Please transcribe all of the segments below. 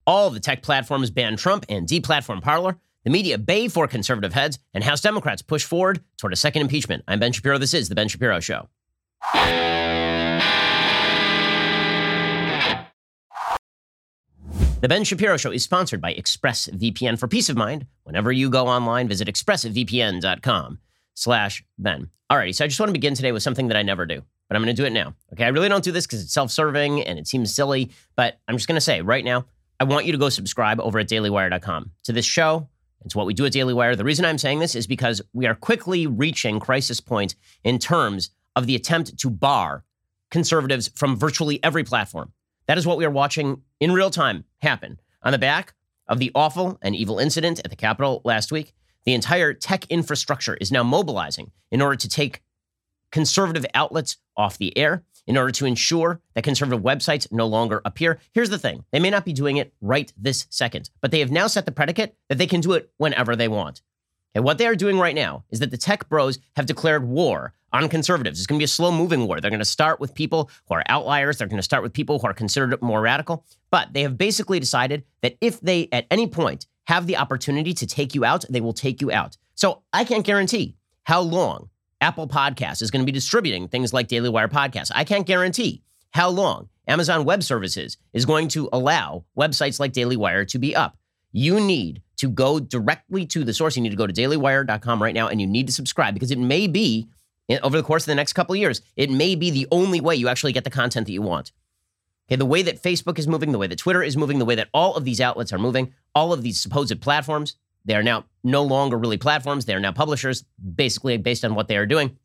All the tech platforms ban Trump and deplatform Parler. The media bay for conservative heads, and House Democrats push forward toward a second impeachment. I'm Ben Shapiro. This is The Ben Shapiro Show. The Ben Shapiro Show is sponsored by ExpressVPN. For peace of mind, whenever you go online, visit expressvpn.com/Ben. Alrighty, so I just want to begin today with something that I never do, but I'm going to do it now. Okay, I really don't do this because it's self-serving and it seems silly, but I'm just going to say right now, I want you to go subscribe over at dailywire.com to this show. It's what we do at Daily Wire. The reason I'm saying this is because we are quickly reaching crisis point in terms of the attempt to bar conservatives from virtually every platform. That is what we are watching in real time happen. On the back of the awful and evil incident at the Capitol last week, the entire tech infrastructure is now mobilizing in order to take conservative outlets off the air, in order to ensure that conservative websites no longer appear. Here's the thing. They may not be doing it right this second, but they have now set the predicate that they can do it whenever they want. And what they are doing right now is that the tech bros have declared war on conservatives. It's going to be a slow-moving war. They're going to start with people who are outliers. They're going to start with people who are considered more radical. But they have basically decided that if they, at any point, have the opportunity to take you out, they will take you out. So I can't guarantee how long Apple Podcasts is going to be distributing things like Daily Wire podcasts. I can't guarantee how long Amazon Web Services is going to allow websites like Daily Wire to be up. You need to go directly to the source. You need to go to dailywire.com right now, and you need to subscribe because it may be, over the course of the next couple of years, it may be the only way you actually get the content that you want. Okay, the way that Facebook is moving, the way that Twitter is moving, the way that all of these outlets are moving, all of these supposed platforms, they are now no longer really platforms. They are now publishers, basically based on what they are doing.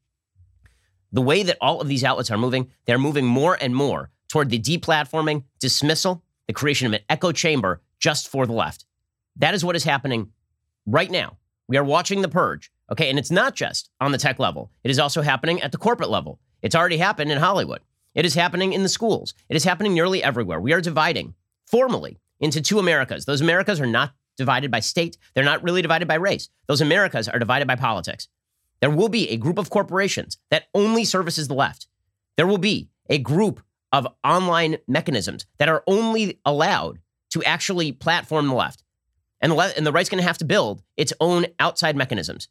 The way that all of these outlets are moving, they're moving more and more toward the deplatforming, dismissal, the creation of an echo chamber just for the left. That is what is happening right now. We are watching the purge, okay? And it's not just on the tech level. It is also happening at the corporate level. It's already happened in Hollywood. It is happening in the schools. It is happening nearly everywhere. We are dividing formally into two Americas. Those Americas are not divided by state. They're not really divided by race. Those Americas are divided by politics. There will be a group of corporations that only services the left. There will be a group of online mechanisms that are only allowed to actually platform the left. And the right's going to have to build its own outside mechanisms.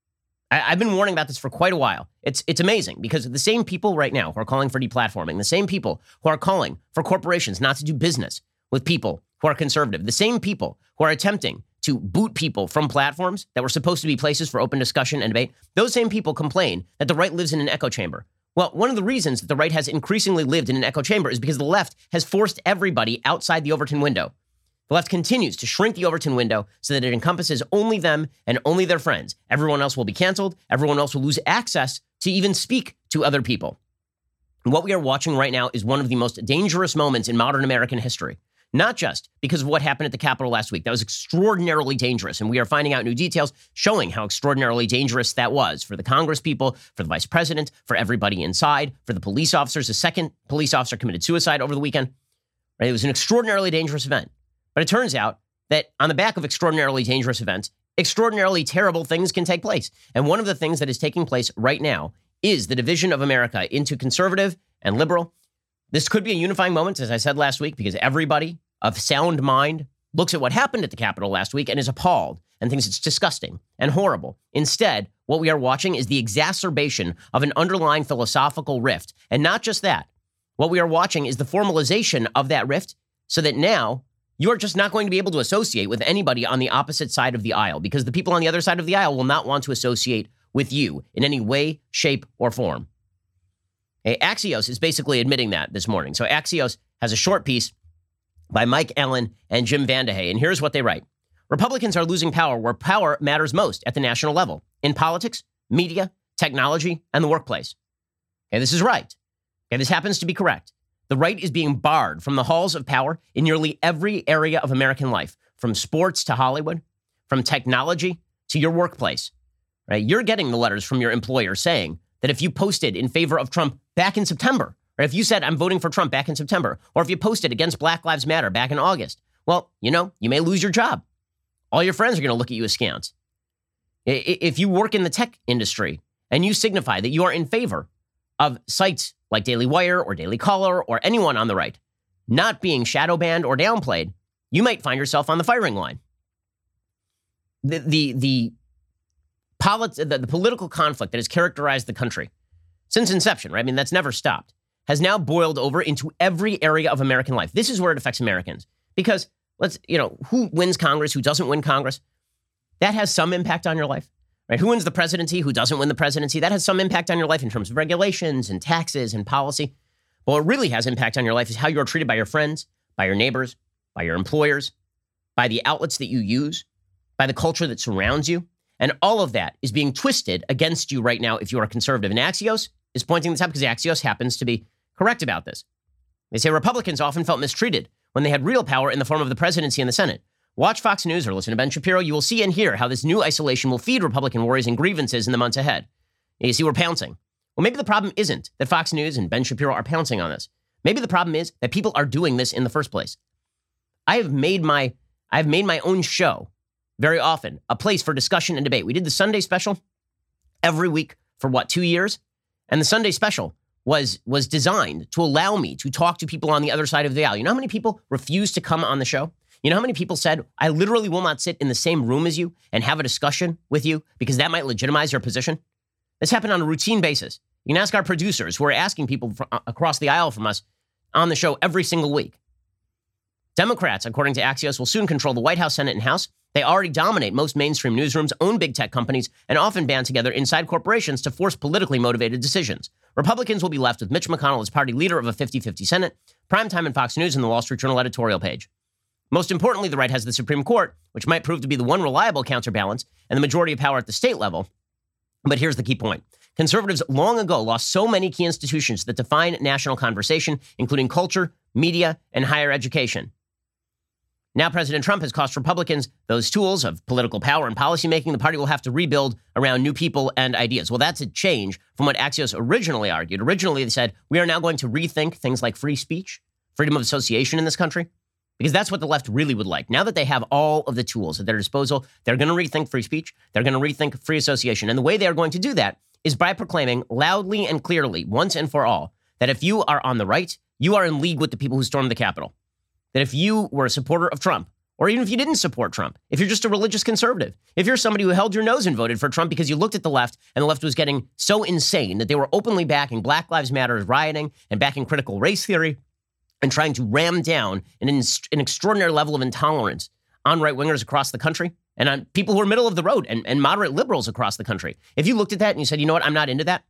I've been warning about this for quite a while. It's amazing because the same people right now who are calling for deplatforming, the same people who are calling for corporations not to do business with people who are conservative, the same people who are attempting to boot people from platforms that were supposed to be places for open discussion and debate, those same people complain that the right lives in an echo chamber. Well, one of the reasons that the right has increasingly lived in an echo chamber is because the left has forced everybody outside the Overton window. The left continues to shrink the Overton window so that it encompasses only them and only their friends. Everyone else will be canceled. Everyone else will lose access to even speak to other people. And what we are watching right now is one of the most dangerous moments in modern American history. Not just because of what happened at the Capitol last week. That was extraordinarily dangerous, and we are finding out new details showing how extraordinarily dangerous that was for the Congress people, for the vice president, for everybody inside, for the police officers. A second police officer committed suicide over the weekend. Right? It was an extraordinarily dangerous event. But it turns out that on the back of extraordinarily dangerous events, extraordinarily terrible things can take place. And one of the things that is taking place right now is the division of America into conservative and liberal. This could be a unifying moment, as I said last week, because everybody of sound mind looks at what happened at the Capitol last week and is appalled and thinks it's disgusting and horrible. Instead, what we are watching is the exacerbation of an underlying philosophical rift. And not just that. What we are watching is the formalization of that rift so that now you are just not going to be able to associate with anybody on the opposite side of the aisle because the people on the other side of the aisle will not want to associate with you in any way, shape, or form. Axios is basically admitting that this morning. So Axios has a short piece by Mike Ellen and Jim Vandehey, and here's what they write. Republicans are losing power where power matters most at the national level, in politics, media, technology, and the workplace. Okay, this is right. Okay, this happens to be correct. The right is being barred from the halls of power in nearly every area of American life, from sports to Hollywood, from technology to your workplace. Right? You're getting the letters from your employer saying that if you posted in favor of Trump back in September, or if you said, I'm voting for Trump back in September, or if you posted against Black Lives Matter back in August, well, you may lose your job. All your friends are going to look at you askance. If you work in the tech industry and you signify that you are in favor of sites like Daily Wire or Daily Caller or anyone on the right not being shadow banned or downplayed, you might find yourself on the firing line. The political conflict that has characterized the country since inception, right? I mean, that's never stopped, has now boiled over into every area of American life. This is where it affects Americans because who wins Congress, who doesn't win Congress, that has some impact on your life, right? Who wins the presidency, who doesn't win the presidency, that has some impact on your life in terms of regulations and taxes and policy. But what really has impact on your life is how you're treated by your friends, by your neighbors, by your employers, by the outlets that you use, by the culture that surrounds you. And all of that is being twisted against you right now if you are a conservative. And Axios is pointing this out because Axios happens to be correct about this. They say Republicans often felt mistreated when they had real power in the form of the presidency and the Senate. Watch Fox News or listen to Ben Shapiro. You will see and hear how this new isolation will feed Republican worries and grievances in the months ahead. You see, we're pouncing. Well, maybe the problem isn't that Fox News and Ben Shapiro are pouncing on this. Maybe the problem is that people are doing this in the first place. I've made my own show very often a place for discussion and debate. We did the Sunday special every week for 2 years? And the Sunday special was designed to allow me to talk to people on the other side of the aisle. You know how many people refused to come on the show? You know how many people said, I literally will not sit in the same room as you and have a discussion with you because that might legitimize your position? This happened on a routine basis. You can ask our producers who are asking people across the aisle from us on the show every single week. Democrats, according to Axios, will soon control the White House, Senate, and House. They already dominate most mainstream newsrooms, own big tech companies, and often band together inside corporations to force politically motivated decisions. Republicans will be left with Mitch McConnell as party leader of a 50-50 Senate, primetime in Fox News and the Wall Street Journal editorial page. Most importantly, the right has the Supreme Court, which might prove to be the one reliable counterbalance and the majority of power at the state level. But here's the key point. Conservatives long ago lost so many key institutions that define national conversation, including culture, media, and higher education. Now President Trump has cost Republicans those tools of political power and policymaking. The party will have to rebuild around new people and ideas. Well, that's a change from what Axios originally argued. Originally, they said, we are now going to rethink things like free speech, freedom of association in this country, because that's what the left really would like. Now that they have all of the tools at their disposal, they're going to rethink free speech. They're going to rethink free association. And the way they are going to do that is by proclaiming loudly and clearly, once and for all, that if you are on the right, you are in league with the people who stormed the Capitol. That if you were a supporter of Trump, or even if you didn't support Trump, if you're just a religious conservative, if you're somebody who held your nose and voted for Trump because you looked at the left and the left was getting so insane that they were openly backing Black Lives Matter rioting and backing critical race theory and trying to ram down an extraordinary level of intolerance on right-wingers across the country and on people who are middle of the road and moderate liberals across the country. If you looked at that and you said, you know what, I'm not into that.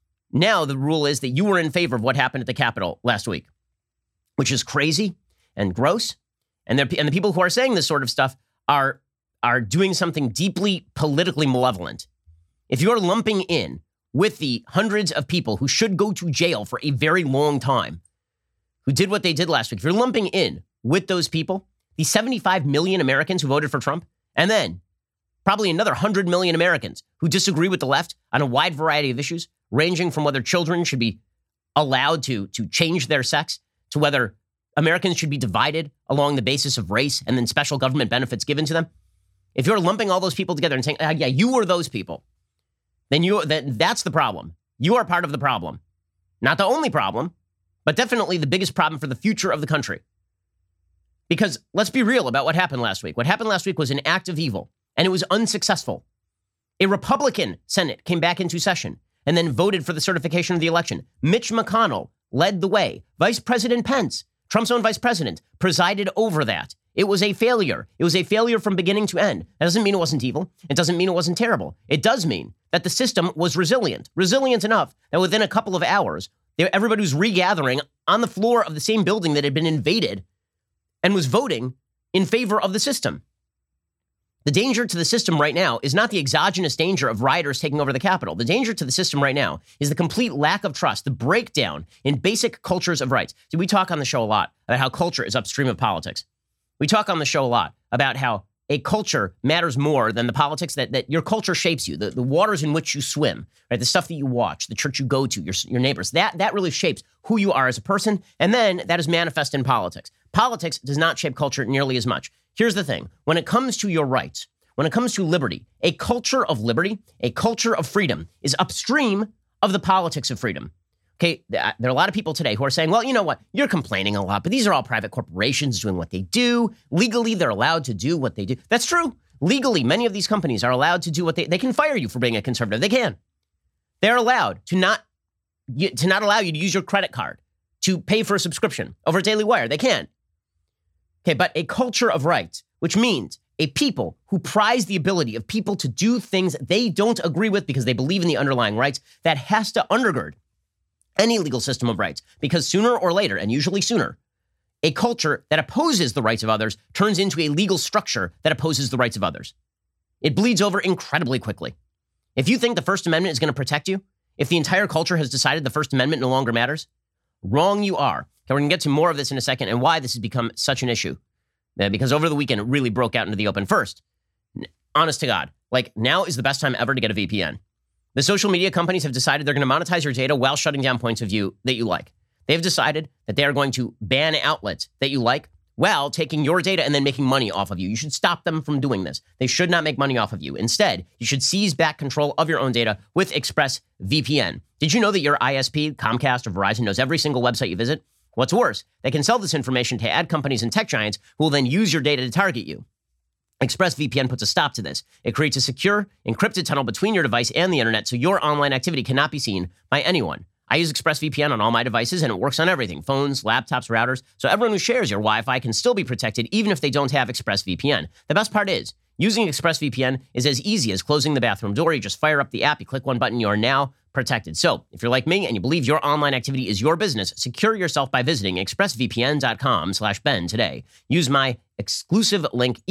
Now the rule is that you were in favor of what happened at the Capitol last week, which is crazy and gross. And the people who are saying this sort of stuff are doing something deeply politically malevolent. If you're lumping in with the hundreds of people who should go to jail for a very long time, who did what they did last week, if you're lumping in with those people, the 75 million Americans who voted for Trump, and then probably another 100 million Americans who disagree with the left on a wide variety of issues, ranging from whether children should be allowed to change their sex to whether Americans should be divided along the basis of race and then special government benefits given to them. If you're lumping all those people together and saying, yeah, you were those people, then that's the problem. You are part of the problem. Not the only problem, but definitely the biggest problem for the future of the country. Because let's be real about what happened last week. What happened last week was an act of evil, and it was unsuccessful. A Republican Senate came back into session and then voted for the certification of the election. Mitch McConnell led the way. Vice President Pence, Trump's own vice president, presided over that. It was a failure. It was a failure from beginning to end. That doesn't mean it wasn't evil. It doesn't mean it wasn't terrible. It does mean that the system was resilient enough that within a couple of hours, everybody was regathering on the floor of the same building that had been invaded and was voting in favor of the system. The danger to the system right now is not the exogenous danger of rioters taking over the Capitol. The danger to the system right now is the complete lack of trust, the breakdown in basic cultures of rights. See, we talk on the show a lot about how culture is upstream of politics. We talk on the show a lot about how a culture matters more than the politics, that your culture shapes you, the waters in which you swim, right? The stuff that you watch, the church you go to, your neighbors. That really shapes who you are as a person, and then that is manifest in politics. Politics does not shape culture nearly as much. Here's the thing. When it comes to your rights, when it comes to liberty, a culture of liberty, a culture of freedom is upstream of the politics of freedom. Okay, there are a lot of people today who are saying, well, you know what? You're complaining a lot, but these are all private corporations doing what they do. Legally, they're allowed to do what they do. That's true. Legally, many of these companies are allowed to do what they can fire you for being a conservative. They can. They're allowed to not allow you to use your credit card to pay for a subscription over Daily Wire. They can. Okay, but a culture of rights, which means a people who prize the ability of people to do things they don't agree with because they believe in the underlying rights, that has to undergird any legal system of rights. Because sooner or later, and usually sooner, a culture that opposes the rights of others turns into a legal structure that opposes the rights of others. It bleeds over incredibly quickly. If you think the First Amendment is going to protect you, if the entire culture has decided the First Amendment no longer matters, wrong you are. Okay, we're going to get to more of this in a second and why this has become such an issue. Because over the weekend, it really broke out into the open. First, honest to God, like now is the best time ever to get a VPN. The social media companies have decided they're going to monetize your data while shutting down points of view that you like. They've decided that they are going to ban outlets that you like while taking your data and then making money off of you. You should stop them from doing this. They should not make money off of you. Instead, you should seize back control of your own data with ExpressVPN. Did you know that your ISP, Comcast or Verizon, knows every single website you visit? What's worse, they can sell this information to ad companies and tech giants who will then use your data to target you. ExpressVPN puts a stop to this. It creates a secure, encrypted tunnel between your device and the internet so your online activity cannot be seen by anyone. I use ExpressVPN on all my devices, and it works on everything, phones, laptops, routers, so everyone who shares your Wi-Fi can still be protected even if they don't have ExpressVPN. The best part is, using ExpressVPN is as easy as closing the bathroom door. You just fire up the app, you click one button, you are now protected. So, if you're like me and you believe your online activity is your business, secure yourself by visiting expressvpn.com/Ben today. Use my exclusive link,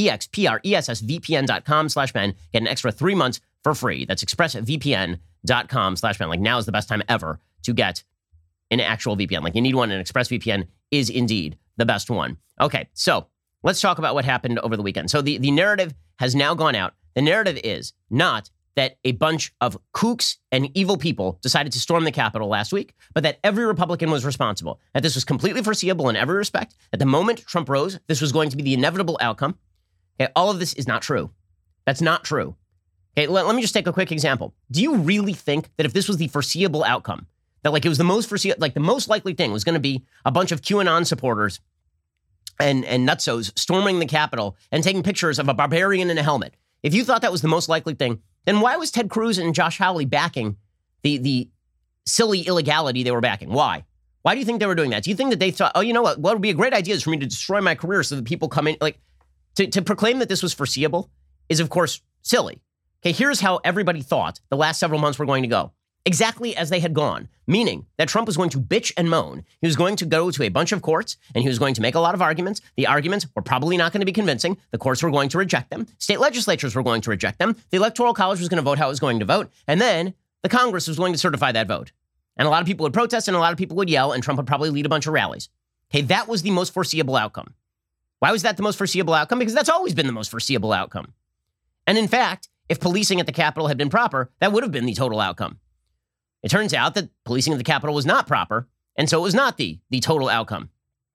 expressvpn.com/Ben. Get an extra 3 months for free. That's expressvpn.com/Ben. Like now is the best time ever to get an actual VPN. Like you need one, and ExpressVPN is indeed the best one. Okay, so let's talk about what happened over the weekend. So the narrative has now gone out. The narrative is not that a bunch of kooks and evil people decided to storm the Capitol last week, but that every Republican was responsible, that this was completely foreseeable in every respect, that the moment Trump rose, this was going to be the inevitable outcome. Okay, all of this is not true. That's not true. Okay, let me just take a quick example. Do you really think that if this was the foreseeable outcome, that like it was the most foreseeable, like the most likely thing was going to be a bunch of QAnon supporters and nutsos storming the Capitol and taking pictures of a barbarian in a helmet? If you thought that was the most likely thing, then why was Ted Cruz and Josh Hawley backing the silly illegality they were backing? Why? Why do you think they were doing that? Do you think that they thought, oh, you know what would be a great idea is for me to destroy my career so that people come in? Like, to proclaim that this was foreseeable is, of course, silly. Okay, here's how everybody thought the last several months were going to go. Exactly as they had gone, meaning that Trump was going to bitch and moan. He was going to go to a bunch of courts, and he was going to make a lot of arguments. The arguments were probably not going to be convincing. The courts were going to reject them. State legislatures were going to reject them. The Electoral College was going to vote how it was going to vote. And then the Congress was going to certify that vote. And a lot of people would protest, and a lot of people would yell, and Trump would probably lead a bunch of rallies. Okay, that was the most foreseeable outcome. Why was that the most foreseeable outcome? Because that's always been the most foreseeable outcome. And in fact, if policing at the Capitol had been proper, that would have been the total outcome. It turns out that policing at the Capitol was not proper, and so it was not the total outcome.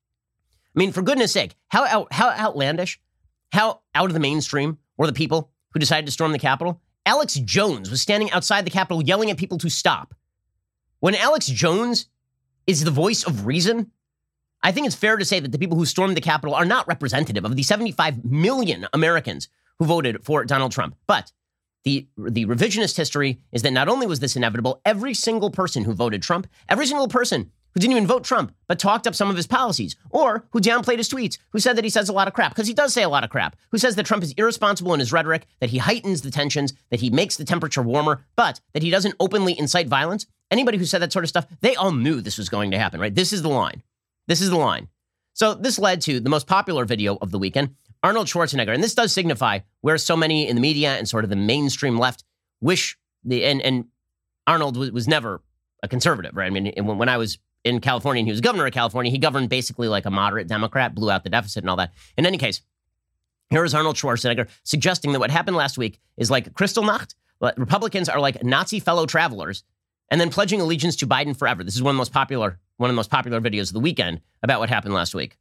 I mean, for goodness sake, how outlandish, how out of the mainstream were the people who decided to storm the Capitol? Alex Jones was standing outside the Capitol yelling at people to stop. When Alex Jones is the voice of reason, I think it's fair to say that the people who stormed the Capitol are not representative of the 75 million Americans who voted for Donald Trump. But the revisionist history is that not only was this inevitable, every single person who voted Trump, every single person who didn't even vote Trump, but talked up some of his policies, or who downplayed his tweets, who said that he says a lot of crap, because he does say a lot of crap, who says that Trump is irresponsible in his rhetoric, that he heightens the tensions, that he makes the temperature warmer, but that he doesn't openly incite violence. Anybody who said that sort of stuff, they all knew this was going to happen, right? This is the line. This is the line. So this led to the most popular video of the weekend, Arnold Schwarzenegger. And this does signify where so many in the media and sort of the mainstream left wish and Arnold was never a conservative, right? I mean, when I was in California and he was governor of California, he governed basically like a moderate Democrat, blew out the deficit and all that. In any case, here is Arnold Schwarzenegger suggesting that what happened last week is like Kristallnacht. Republicans are like Nazi fellow travelers and then pledging allegiance to Biden forever. This is one of the most popular videos of the weekend about what happened last week.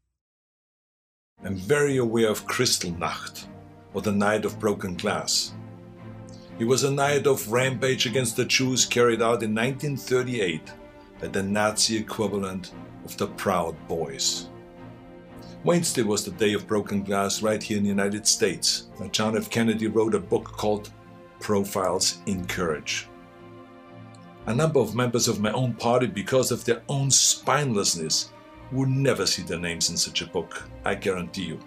I'm very aware of Kristallnacht, or the Night of Broken Glass. It was a night of rampage against the Jews carried out in 1938 by the Nazi equivalent of the Proud Boys. Wednesday was the day of broken glass right here in the United States. John F. Kennedy wrote a book called Profiles in Courage. A number of members of my own party, because of their own spinelessness, would never see their names in such a book, I guarantee you.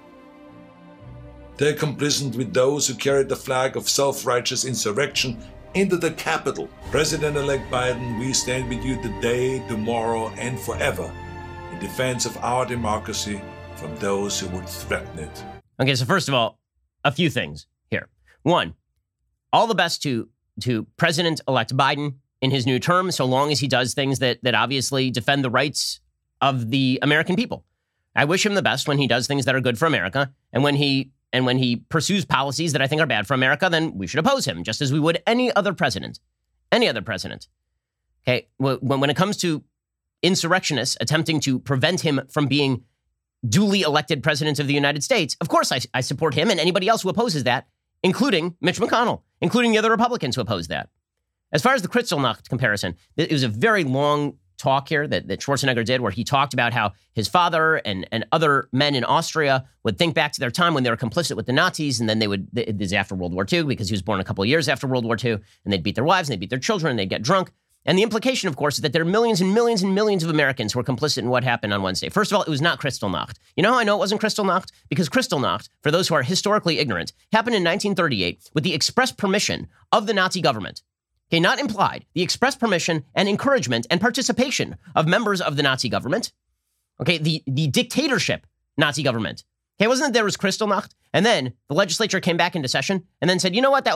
They're complicit with those who carried the flag of self-righteous insurrection into the Capitol. President-elect Biden, we stand with you today, tomorrow, and forever in defense of our democracy from those who would threaten it. Okay, so first of all, a few things here. One, all the best to President-elect Biden in his new term, so long as he does things that obviously defend the rights of the American people. I wish him the best when he does things that are good for America, and when he pursues policies that I think are bad for America, then we should oppose him, just as we would any other president. Any other president. Okay, when it comes to insurrectionists attempting to prevent him from being duly elected president of the United States, of course I support him and anybody else who opposes that, including Mitch McConnell, including the other Republicans who oppose that. As far as the Kristallnacht comparison, it was a very long talk here that Schwarzenegger did, where he talked about how his father and other men in Austria would think back to their time when they were complicit with the Nazis, and then this is after World War II, because he was born a couple of years after World War II, and they'd beat their wives, and they'd beat their children, and they'd get drunk. And the implication, of course, is that there are millions and millions and millions of Americans who are complicit in what happened on Wednesday. First of all, it was not Kristallnacht. You know how I know it wasn't Kristallnacht? Because Kristallnacht, for those who are historically ignorant, happened in 1938 with the express permission of the Nazi government. Okay, not implied, the express permission and encouragement and participation of members of the Nazi government. Okay, the dictatorship Nazi government. Okay, wasn't it there was Kristallnacht? And then the legislature came back into session and then said, you know what,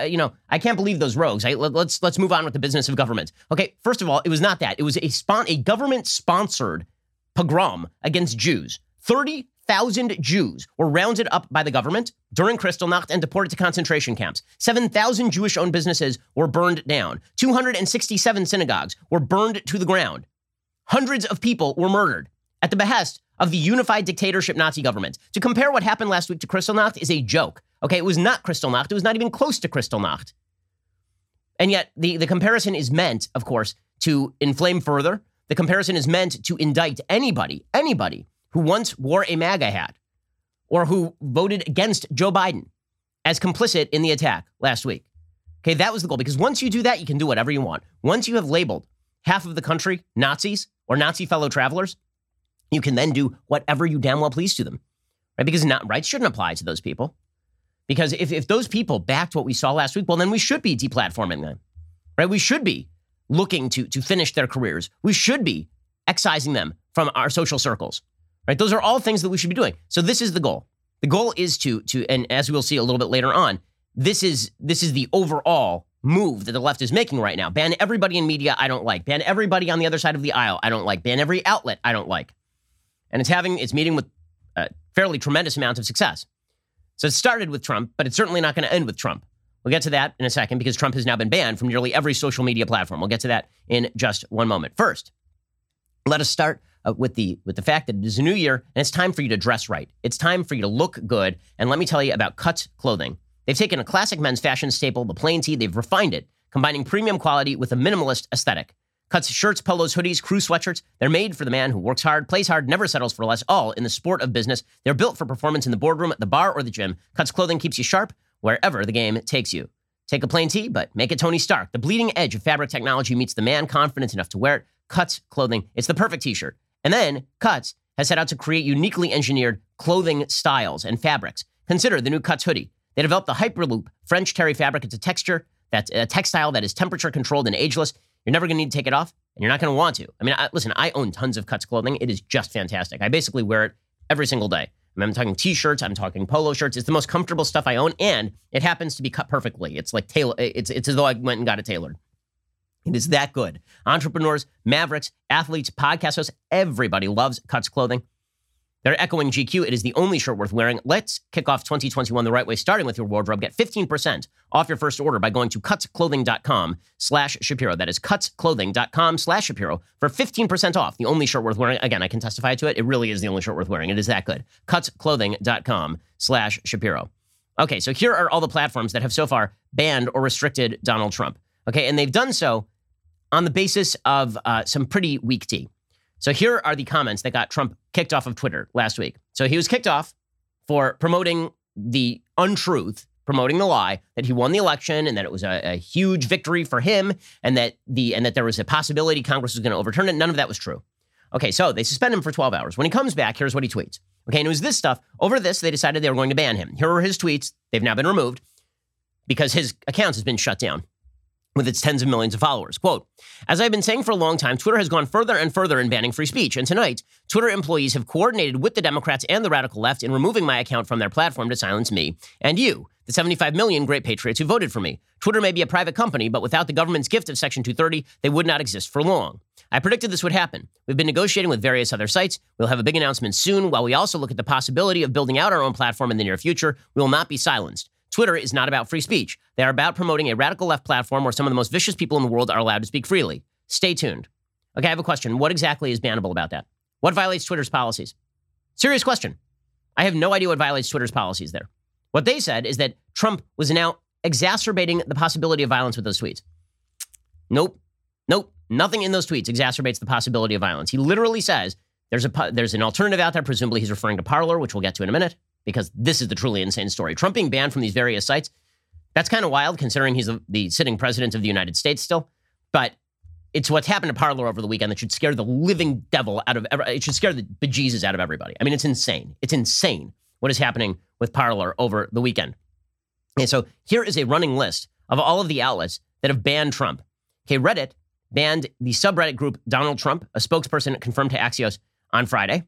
I can't believe those rogues. Let's move on with the business of government. Okay, first of all, it was not that. It was a government-sponsored pogrom against Jews. 30,000 Jews were rounded up by the government during Kristallnacht and deported to concentration camps. 7,000 Jewish-owned businesses were burned down. 267 synagogues were burned to the ground. Hundreds of people were murdered at the behest of the unified dictatorship Nazi government. To compare what happened last week to Kristallnacht is a joke. Okay, it was not Kristallnacht. It was not even close to Kristallnacht. And yet the comparison is meant, of course, to inflame further. The comparison is meant to indict anybody who once wore a MAGA hat or who voted against Joe Biden as complicit in the attack last week. Okay, that was the goal, because once you do that, you can do whatever you want. Once you have labeled half of the country Nazis or Nazi fellow travelers, you can then do whatever you damn well please to them, right? Because rights shouldn't apply to those people. Because if those people backed what we saw last week, well, then we should be deplatforming them, right? We should be looking to finish their careers. We should be excising them from our social circles, right? Those are all things that we should be doing. So this is the goal. The goal is to and as we'll see a little bit later on, this is the overall move that the left is making right now. Ban everybody in media I don't like. Ban everybody on the other side of the aisle I don't like. Ban every outlet I don't like. And it's meeting with a fairly tremendous amount of success. So it started with Trump, but it's certainly not going to end with Trump. We'll get to that in a second, because Trump has now been banned from nearly every social media platform. We'll get to that in just one moment. First, let us start with the fact that it is a new year and it's time for you to dress right. It's time for you to look good. And let me tell you about Cuts Clothing. They've taken a classic men's fashion staple, the plain tee. They've refined it, combining premium quality with a minimalist aesthetic. Cuts shirts, polos, hoodies, crew sweatshirts. They're made for the man who works hard, plays hard, never settles for less, all in the sport of business. They're built for performance in the boardroom, the bar, or the gym. Cuts Clothing keeps you sharp wherever the game takes you. Take a plain tee, but make it Tony Stark. The bleeding edge of fabric technology meets the man confident enough to wear it. Cuts Clothing. It's the perfect t-shirt. And then Cuts has set out to create uniquely engineered clothing styles and fabrics. Consider the new Cuts hoodie. They developed the Hyperloop French terry fabric. It's a textile that is temperature controlled and ageless. You're never going to need to take it off, and you're not going to want to. I mean, listen, I own tons of Cuts clothing. It is just fantastic. I basically wear it every single day. I'm talking t-shirts. I'm talking polo shirts. It's the most comfortable stuff I own, and it happens to be cut perfectly. It's like it's as though I went and got it tailored. It is that good. Entrepreneurs, mavericks, athletes, podcast hosts, everybody loves Cuts clothing. They're echoing GQ. It is the only shirt worth wearing. Let's kick off 2021 the right way, starting with your wardrobe. Get 15% off your first order by going to cutsclothing.com/Shapiro. That is cutsclothing.com/Shapiro for 15% off. The only shirt worth wearing. Again, I can testify to it. It really is the only shirt worth wearing. It is that good. Cutsclothing.com/Shapiro. Okay, so here are all the platforms that have so far banned or restricted Donald Trump. Okay, and they've done so on the basis of some pretty weak tea. So here are the comments that got Trump kicked off of Twitter last week. So he was kicked off for promoting the untruth, promoting the lie that he won the election and that it was a huge victory for him and that there was a possibility Congress was going to overturn it. None of that was true. Okay, so they suspend him for 12 hours. When he comes back, here's what he tweets. Okay, and it was this stuff. Over this, they decided they were going to ban him. Here are his tweets. They've now been removed because his account has been shut down with its tens of millions of followers. Quote, as I've been saying for a long time, Twitter has gone further and further in banning free speech. And tonight, Twitter employees have coordinated with the Democrats and the radical left in removing my account from their platform to silence me and you, the 75 million great patriots who voted for me. Twitter may be a private company, but without the government's gift of Section 230, they would not exist for long. I predicted this would happen. We've been negotiating with various other sites. We'll have a big announcement soon. While we also look at the possibility of building out our own platform in the near future, we will not be silenced. Twitter is not about free speech. They are about promoting a radical left platform where some of the most vicious people in the world are allowed to speak freely. Stay tuned. Okay, I have a question. What exactly is bannable about that? What violates Twitter's policies? Serious question. I have no idea what violates Twitter's policies there. What they said is that Trump was now exacerbating the possibility of violence with those tweets. Nope. Nothing in those tweets exacerbates the possibility of violence. He literally says there's an alternative out there. Presumably he's referring to Parler, which we'll get to in a minute, because this is the truly insane story. Trump being banned from these various sites, that's kind of wild considering he's the sitting president of the United States still. But it's what's happened to Parler over the weekend that should scare the living devil out of it should scare the bejesus out of everybody. I mean, it's insane. It's insane what is happening with Parler over the weekend. And so here is a running list of all of the outlets that have banned Trump. Okay, Reddit banned the subreddit group Donald Trump, a spokesperson confirmed to Axios on Friday.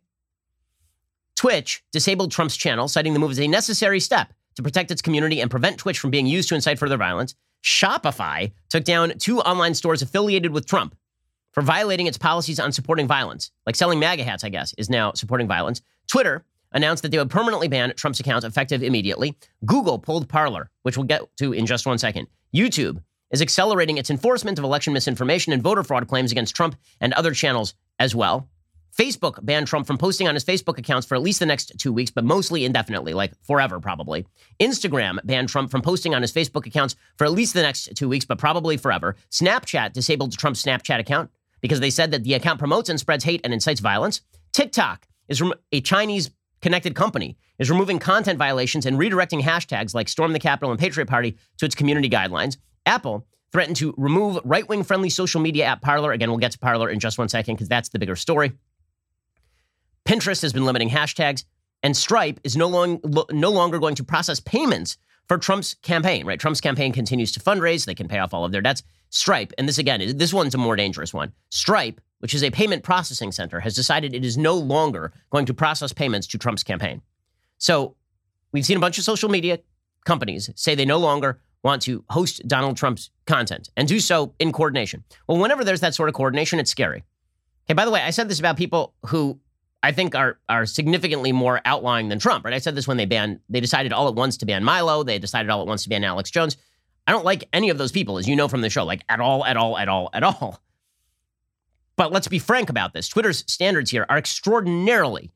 Twitch disabled Trump's channel, citing the move as a necessary step to protect its community and prevent Twitch from being used to incite further violence. Shopify took down 2 online stores affiliated with Trump for violating its policies on supporting violence, like selling MAGA hats, I guess, is now supporting violence. Twitter announced that they would permanently ban Trump's account effective immediately. Google pulled Parler, which we'll get to in just one second. YouTube is accelerating its enforcement of election misinformation and voter fraud claims against Trump and other channels as well. Facebook banned Trump from posting on his Facebook accounts for at least the next 2 weeks, but mostly indefinitely, like forever probably. Instagram banned Trump from posting on his Facebook accounts for at least the next 2 weeks, but probably forever. Snapchat disabled Trump's Snapchat account because they said that the account promotes and spreads hate and incites violence. TikTok is a Chinese connected company, is removing content violations and redirecting hashtags like Storm the Capitol and Patriot Party to its community guidelines. Apple threatened to remove right-wing friendly social media app Parler. Again, we'll get to Parler in just one second because that's the bigger story. Pinterest has been limiting hashtags, and Stripe is no longer going to process payments for Trump's campaign, right? Trump's campaign continues to fundraise. They can pay off all of their debts. Stripe, and this one's a more dangerous one. Stripe, which is a payment processing center, has decided it is no longer going to process payments to Trump's campaign. So we've seen a bunch of social media companies say they no longer want to host Donald Trump's content and do so in coordination. Well, whenever there's that sort of coordination, it's scary. Okay, by the way, I said this about people who I think are significantly more outlying than Trump, right? I said this when they decided all at once to ban Milo. They decided all at once to ban Alex Jones. I don't like any of those people, as you know from the show, like at all. But let's be frank about this. Twitter's standards here are extraordinarily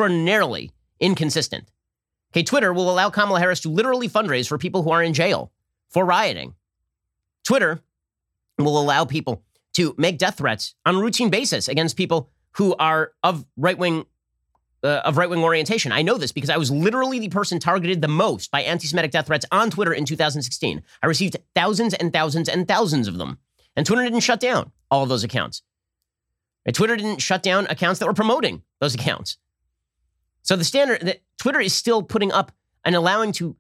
inconsistent. Okay, Twitter will allow Kamala Harris to literally fundraise for people who are in jail for rioting. Twitter will allow people to make death threats on a routine basis against people who are of right-wing orientation. I know this because I was literally the person targeted the most by anti-Semitic death threats on Twitter in 2016. I received thousands and thousands and thousands of them. And Twitter didn't shut down all of those accounts. And Twitter didn't shut down accounts that were promoting those accounts. So the standard that Twitter is still putting up and allowing to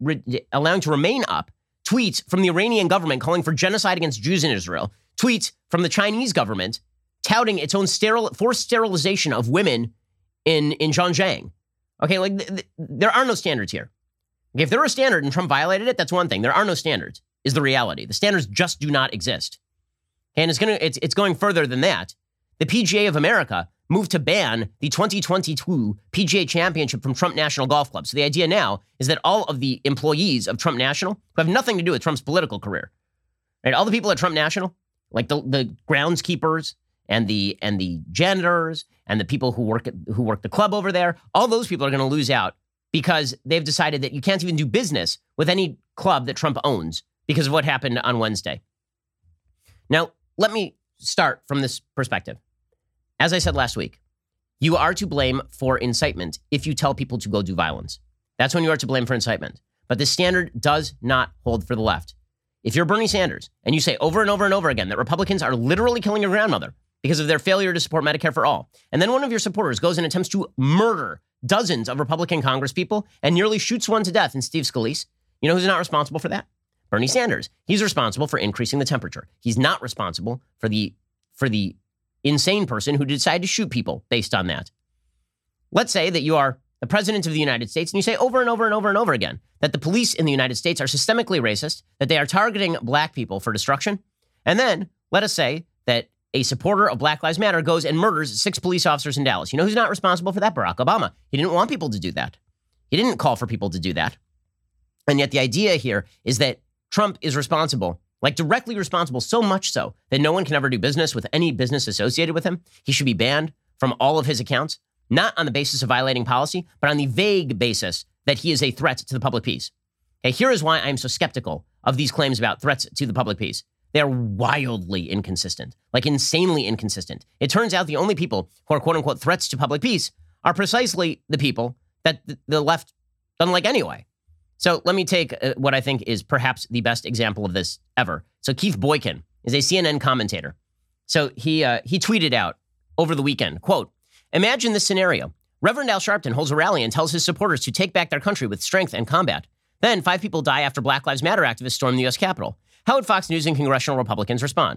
remain up tweets from the Iranian government calling for genocide against Jews in Israel, tweets from the Chinese government touting its own forced sterilization of women in Xinjiang. Okay, like there are no standards here. Okay, if there were a standard and Trump violated it, that's one thing. There are no standards, is the reality. The standards just do not exist. And it's going further than that. The PGA of America moved to ban the 2022 PGA Championship from Trump National Golf Club. So the idea now is that all of the employees of Trump National, who have nothing to do with Trump's political career, right? All the people at Trump National, like the groundskeepers and the janitors and the people who work the club over there, all those people are going to lose out because they've decided that you can't even do business with any club that Trump owns because of what happened on Wednesday. Now, let me start from this perspective. As I said last week, you are to blame for incitement if you tell people to go do violence. That's when you are to blame for incitement. But the standard does not hold for the left. If you're Bernie Sanders and you say over and over and over again that Republicans are literally killing your grandmother because of their failure to support Medicare for all, and then one of your supporters goes and attempts to murder dozens of Republican congresspeople and nearly shoots one to death in Steve Scalise, you know who's not responsible for that? Bernie Sanders. He's responsible for increasing the temperature. He's not responsible for the insane person who decided to shoot people based on that. Let's say that you are the president of the United States and you say over and over and over and over again that the police in the United States are systemically racist, that they are targeting black people for destruction. And then let us say that a supporter of Black Lives Matter goes and murders 6 police officers in Dallas. You know who's not responsible for that? Barack Obama. He didn't want people to do that. He didn't call for people to do that. And yet the idea here is that Trump is responsible, like directly responsible, so much so that no one can ever do business with any business associated with him. He should be banned from all of his accounts, not on the basis of violating policy, but on the vague basis that he is a threat to the public peace. Okay, here is why I'm so skeptical of these claims about threats to the public peace. They are wildly inconsistent, like insanely inconsistent. It turns out the only people who are quote unquote threats to public peace are precisely the people that the left doesn't like anyway. So let me take what I think is perhaps the best example of this ever. So Keith Boykin is a CNN commentator. So he tweeted out over the weekend, quote, "Imagine this scenario. Reverend Al Sharpton holds a rally and tells his supporters to take back their country with strength and combat. Then 5 people die after Black Lives Matter activists storm the U.S. Capitol. How would Fox News and congressional Republicans respond?"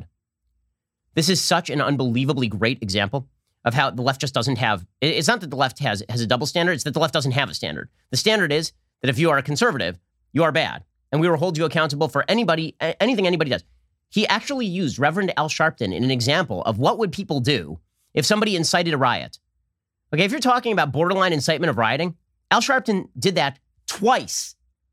This is such an unbelievably great example of how the left just doesn't have, it's not that the left has a double standard, it's that the left doesn't have a standard. The standard is that if you are a conservative, you are bad. And we will hold you accountable for anything anybody does. He actually used Reverend Al Sharpton in an example of what would people do if somebody incited a riot. Okay, if you're talking about borderline incitement of rioting, Al Sharpton did that twice,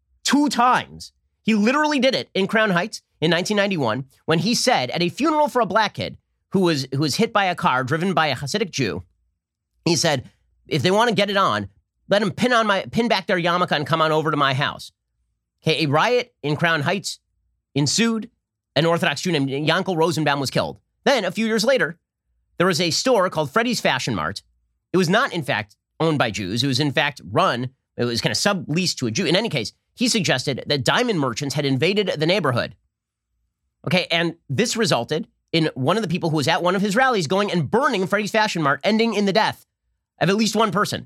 2 times. He literally did it in Crown Heights in 1991 when he said at a funeral for a black kid who was hit by a car driven by a Hasidic Jew, he said, if they want to get it on, let them pin back their yarmulke and come on over to my house. Okay, a riot in Crown Heights ensued. An Orthodox Jew named Yankel Rosenbaum was killed. Then, a few years later, there was a store called Freddy's Fashion Mart. It was not, in fact, owned by Jews. It was, in fact, it was kind of subleased to a Jew. In any case, he suggested that diamond merchants had invaded the neighborhood. Okay, and this resulted in one of the people who was at one of his rallies going and burning Freddy's Fashion Mart, ending in the death of at least one person.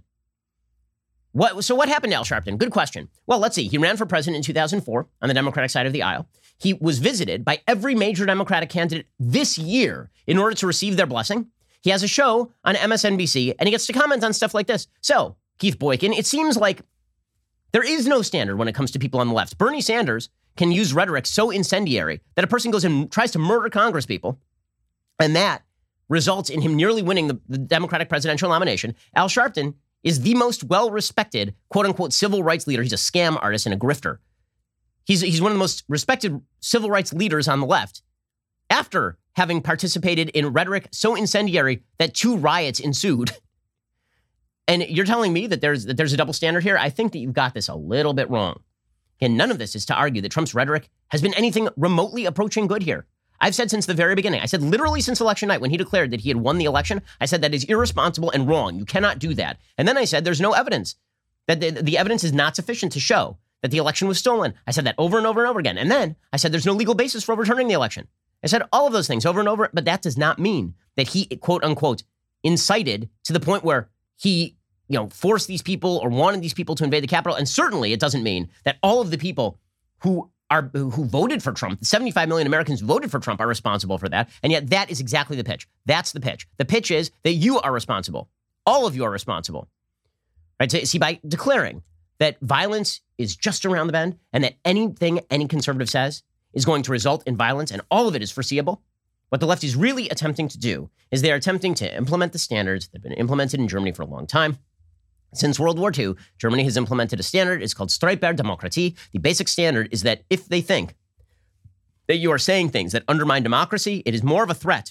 So what happened to Al Sharpton? Good question. Well, let's see. He ran for president in 2004 on the Democratic side of the aisle. He was visited by every major Democratic candidate this year in order to receive their blessing. He has a show on MSNBC, and he gets to comment on stuff like this. So, Keith Boykin, it seems like there is no standard when it comes to people on the left. Bernie Sanders can use rhetoric so incendiary that a person goes and tries to murder congresspeople, and that results in him nearly winning the Democratic presidential nomination. Al Sharpton is the most well-respected, quote-unquote, civil rights leader. He's a scam artist and a grifter. He's one of the most respected civil rights leaders on the left after having participated in rhetoric so incendiary that 2 riots ensued. And you're telling me that there's a double standard here? I think that you've got this a little bit wrong. And none of this is to argue that Trump's rhetoric has been anything remotely approaching good here. I've said since the very beginning, I said literally since election night when he declared that he had won the election, I said that is irresponsible and wrong. You cannot do that. And then I said there's no evidence, that the evidence is not sufficient to show that the election was stolen. I said that over and over and over again. And then I said there's no legal basis for overturning the election. I said all of those things over and over, but that does not mean that he, quote unquote, incited to the point where he, forced these people or wanted these people to invade the Capitol. And certainly it doesn't mean that all of the people who voted for Trump, the 75 million Americans who voted for Trump, are responsible for that. And yet that is exactly the pitch. That's the pitch. The pitch is that you are responsible. All of you are responsible. Right? So, see, by declaring that violence is just around the bend and that anything any conservative says is going to result in violence and all of it is foreseeable, what the left is really attempting to do is they are attempting to implement the standards that have been implemented in Germany for a long time. Since World War II, Germany has implemented a standard. It's called Streitbare-Demokratie. The basic standard is that if they think that you are saying things that undermine democracy, it is more of a threat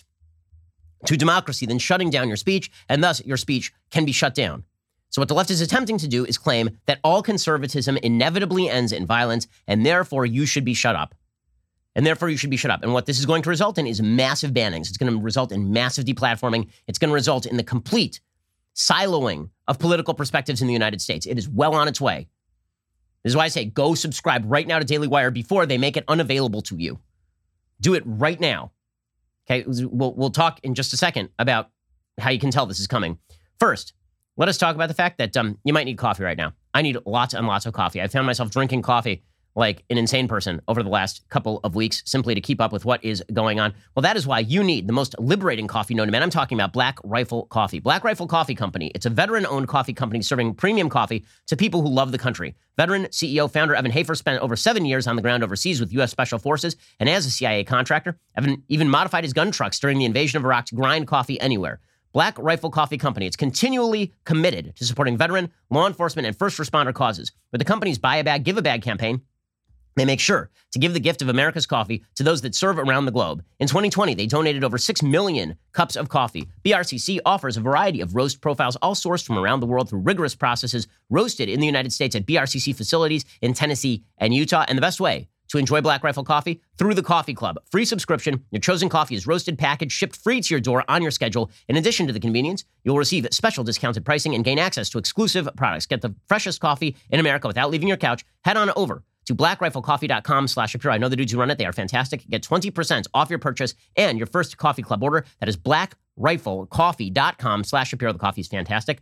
to democracy than shutting down your speech, and thus your speech can be shut down. So what the left is attempting to do is claim that all conservatism inevitably ends in violence, and therefore you should be shut up. and therefore you should be shut up. And what this is going to result in is massive bannings. It's going to result in massive deplatforming. It's going to result in the complete siloing of political perspectives in the United States. It is well on its way. This is why I say go subscribe right now to Daily Wire before they make it unavailable to you. Do it right now. Okay, we'll talk in just a second about how you can tell this is coming. First, let us talk about the fact that you might need coffee right now. I need lots and lots of coffee. I found myself drinking coffee like an insane person over the last couple of weeks simply to keep up with what is going on. Well, that is why you need the most liberating coffee known to man. I'm talking about Black Rifle Coffee. Black Rifle Coffee Company. It's a veteran-owned coffee company serving premium coffee to people who love the country. Veteran CEO, founder Evan Hafer spent over 7 years on the ground overseas with U.S. Special Forces and as a CIA contractor. Evan even modified his gun trucks during the invasion of Iraq to grind coffee anywhere. Black Rifle Coffee Company. It's continually committed to supporting veteran, law enforcement, and first responder causes. With the company's Buy a Bag, Give a Bag campaign, they make sure to give the gift of America's coffee to those that serve around the globe. In 2020, they donated over 6 million cups of coffee. BRCC offers a variety of roast profiles, all sourced from around the world through rigorous processes, roasted in the United States at BRCC facilities in Tennessee and Utah. And the best way to enjoy Black Rifle Coffee? Through the Coffee Club. Free subscription. Your chosen coffee is roasted, packaged, shipped free to your door on your schedule. In addition to the convenience, you'll receive special discounted pricing and gain access to exclusive products. Get the freshest coffee in America without leaving your couch. Head on over to blackriflecoffee.com/Shapiro. I know the dudes who run it. They are fantastic. Get 20% off your purchase and your first Coffee Club order. That is blackriflecoffee.com/Shapiro. The coffee is fantastic.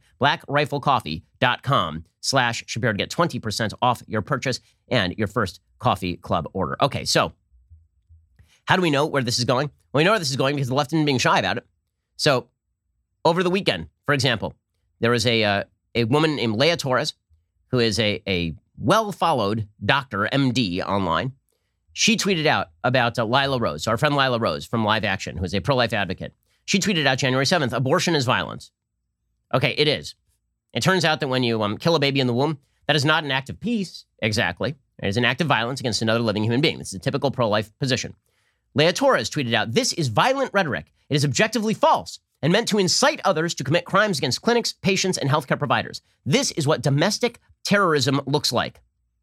blackriflecoffee.com/Shapiro to get 20% off your purchase and your first Coffee Club order. Okay, so how do we know where this is going? Well, we know where this is going because the left isn't being shy about it. So over the weekend, for example, there was a woman named Leah Torres, who is a well-followed doctor, MD, online. She tweeted out about Lila Rose, our friend Lila Rose from Live Action, who is a pro-life advocate. She tweeted out January 7th, abortion is violence. Okay, it is. It turns out that when you kill a baby in the womb, that is not an act of peace, exactly. It is an act of violence against another living human being. This is a typical pro-life position. Leah Torres tweeted out, this is violent rhetoric. It is objectively false and meant to incite others to commit crimes against clinics, patients, and healthcare providers. This is what domestic terrorism looks like.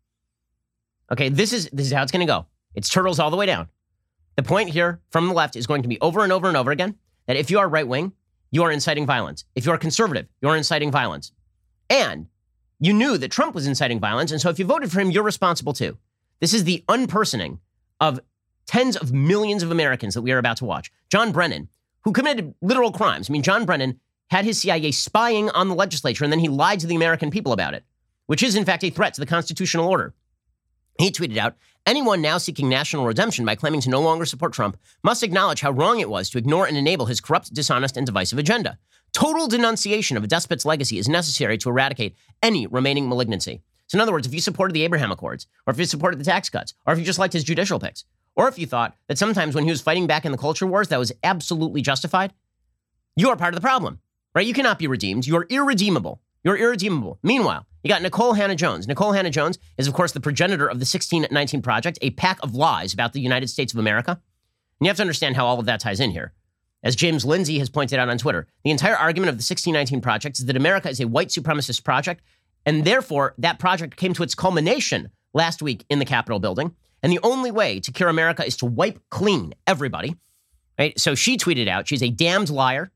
Okay, this is how it's going to go. It's turtles all the way down. The point here from the left is going to be over and over and over again that if you are right-wing, you are inciting violence. If you are conservative, you are inciting violence. And you knew that Trump was inciting violence, and so if you voted for him, you're responsible too. This is the unpersoning of tens of millions of Americans that we are about to watch. John Brennan, who committed literal crimes. I mean, John Brennan had his CIA spying on the legislature, and then he lied to the American people about it, which is, in fact, a threat to the constitutional order. He tweeted out, anyone now seeking national redemption by claiming to no longer support Trump must acknowledge how wrong it was to ignore and enable his corrupt, dishonest, and divisive agenda. Total denunciation of a despot's legacy is necessary to eradicate any remaining malignancy. So in other words, if you supported the Abraham Accords, or if you supported the tax cuts, or if you just liked his judicial picks, or if you thought that sometimes when he was fighting back in the culture wars that was absolutely justified, you are part of the problem, right? You cannot be redeemed. You are irredeemable. You're irredeemable. Meanwhile, you got Nicole Hannah-Jones. Nicole Hannah-Jones is, of course, the progenitor of the 1619 Project, a pack of lies about the United States of America. And you have to understand how all of that ties in here. As James Lindsay has pointed out on Twitter, the entire argument of the 1619 Project is that America is a white supremacist project, and therefore that project came to its culmination last week in the Capitol building. And the only way to cure America is to wipe clean everybody. Right? So she tweeted out, she's a damned liar.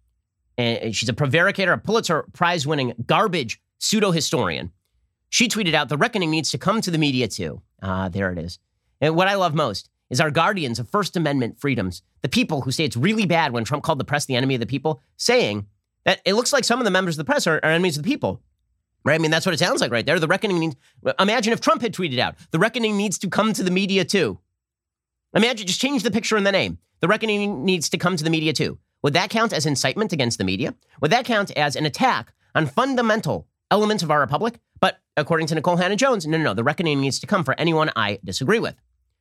And she's a prevaricator, a Pulitzer Prize-winning garbage pseudo-historian. She tweeted out, the reckoning needs to come to the media too. There it is. And what I love most is our guardians of First Amendment freedoms, the people who say it's really bad when Trump called the press the enemy of the people, saying that it looks like some of the members of the press are enemies of the people. Right? I mean, that's what it sounds like right there. The reckoning needs, imagine if Trump had tweeted out, the reckoning needs to come to the media too. Imagine, just change the picture and the name. The reckoning needs to come to the media too. Would that count as incitement against the media? Would that count as an attack on fundamental elements of our republic? But according to Nicole Hannah-Jones, no, the reckoning needs to come for anyone I disagree with.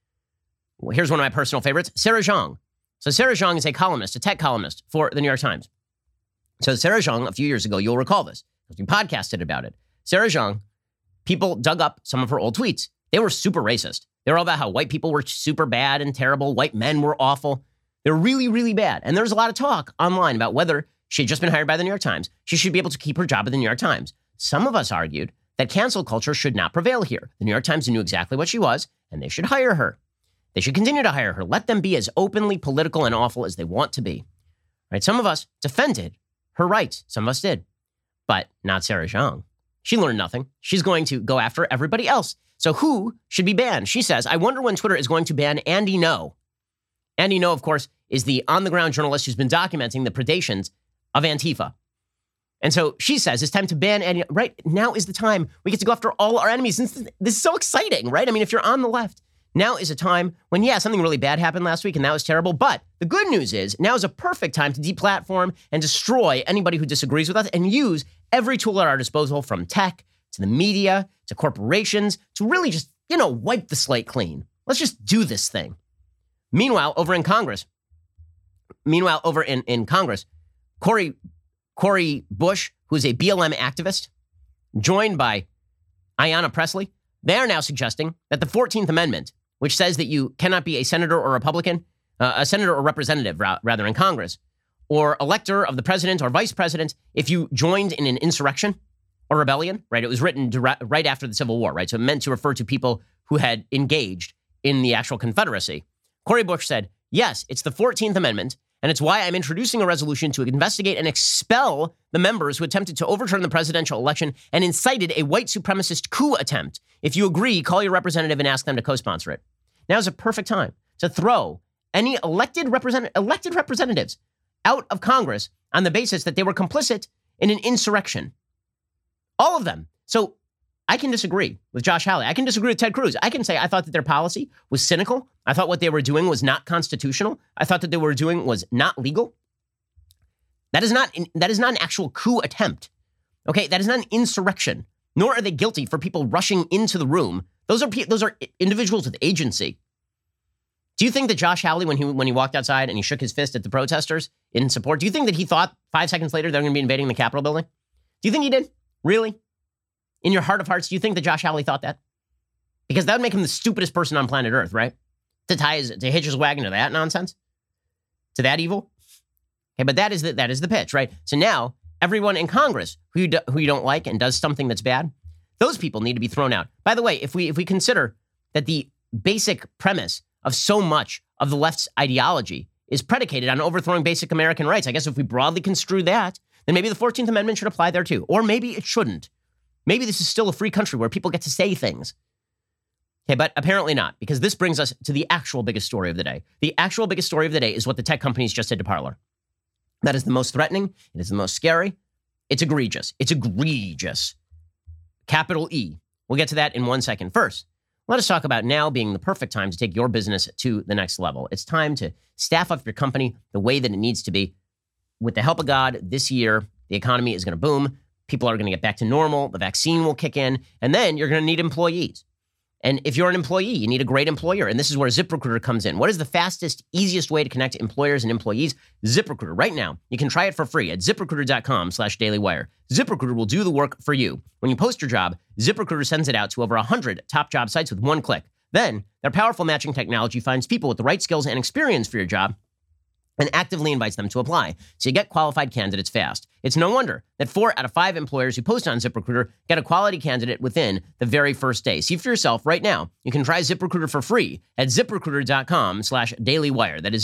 Well, here's one of my personal favorites, Sarah Zhang. So Sarah Zhang is a columnist, a tech columnist for the New York Times. So Sarah Zhang, a few years ago, you'll recall this, because we podcasted about it. Sarah Zhang, people dug up some of her old tweets. They were super racist. They were all about how white people were super bad and terrible. White men were awful. They're really, really bad. And there's a lot of talk online about whether she had just been hired by the New York Times. She should be able to keep her job at the New York Times. Some of us argued that cancel culture should not prevail here. The New York Times knew exactly what she was, and they should hire her. They should continue to hire her. Let them be as openly political and awful as they want to be. Right? Some of us defended her rights. Some of us did. But not Sarah Jeong. She learned nothing. She's going to go after everybody else. So who should be banned? She says, I wonder when Twitter is going to ban Andy Ngo. Andy Ngo, of course, is the on-the-ground journalist who's been documenting the predations of Antifa. And so she says it's time to ban Andy. Right now is the time we get to go after all our enemies. This is so exciting, right? I mean, if you're on the left, now is a time when, yeah, something really bad happened last week and that was terrible. But the good news is now is a perfect time to deplatform and destroy anybody who disagrees with us and use every tool at our disposal, from tech to the media to corporations, to really just, wipe the slate clean. Let's just do this thing. Meanwhile, over in Congress, Cori Bush, who's a BLM activist, joined by Ayanna Pressley, they are now suggesting that the 14th Amendment, which says that you cannot be a senator or Republican, a senator or representative, rather, in Congress, or elector of the president or vice president, if you joined in an insurrection or rebellion, right? It was written right after the Civil War, right? So it meant to refer to people who had engaged in the actual Confederacy. Cori Bush said, yes, it's the 14th Amendment, and it's why I'm introducing a resolution to investigate and expel the members who attempted to overturn the presidential election and incited a white supremacist coup attempt. If you agree, call your representative and ask them to co-sponsor it. Now is a perfect time to throw any elected representatives out of Congress on the basis that they were complicit in an insurrection. All of them. So I can disagree with Josh Hawley. I can disagree with Ted Cruz. I can say I thought that their policy was cynical. I thought what they were doing was not constitutional. I thought that they were doing was not legal. That is not an actual coup attempt. Okay, that is not an insurrection. Nor are they guilty for people rushing into the room. Those are individuals with agency. Do you think that Josh Hawley, when he walked outside and he shook his fist at the protesters in support, do you think that he thought 5 seconds later they're going to be invading the Capitol building? Do you think he did? Really? In your heart of hearts, do you think that Josh Hawley thought that? Because that would make him the stupidest person on planet Earth, right? To hitch his wagon to that nonsense? To that evil? Okay, but that is the pitch, right? So now, everyone in Congress who you don't like and does something that's bad, those people need to be thrown out. By the way, if we consider that the basic premise of so much of the left's ideology is predicated on overthrowing basic American rights, I guess if we broadly construe that, then maybe the 14th Amendment should apply there too. Or maybe it shouldn't. Maybe this is still a free country where people get to say things. Okay, but apparently not, because this brings us to the actual biggest story of the day. The actual biggest story of the day is what the tech companies just did to Parler. That is the most threatening. It is the most scary. It's egregious. It's egregious. Capital E. We'll get to that in 1 second. First, let us talk about now being the perfect time to take your business to the next level. It's time to staff up your company the way that it needs to be. With the help of God, this year, the economy is going to boom. People are going to get back to normal. The vaccine will kick in. And then you're going to need employees. And if you're an employee, you need a great employer. And this is where ZipRecruiter comes in. What is the fastest, easiest way to connect employers and employees? ZipRecruiter. Right now, you can try it for free at ZipRecruiter.com/dailywire. ZipRecruiter will do the work for you. When you post your job, ZipRecruiter sends it out to over 100 top job sites with one click. Then, their powerful matching technology finds people with the right skills and experience for your job and actively invites them to apply. So you get qualified candidates fast. It's no wonder that 4 out of 5 employers who post on ZipRecruiter get a quality candidate within the very first day. See for yourself right now. You can try ZipRecruiter for free at ZipRecruiter.com/dailywire. That is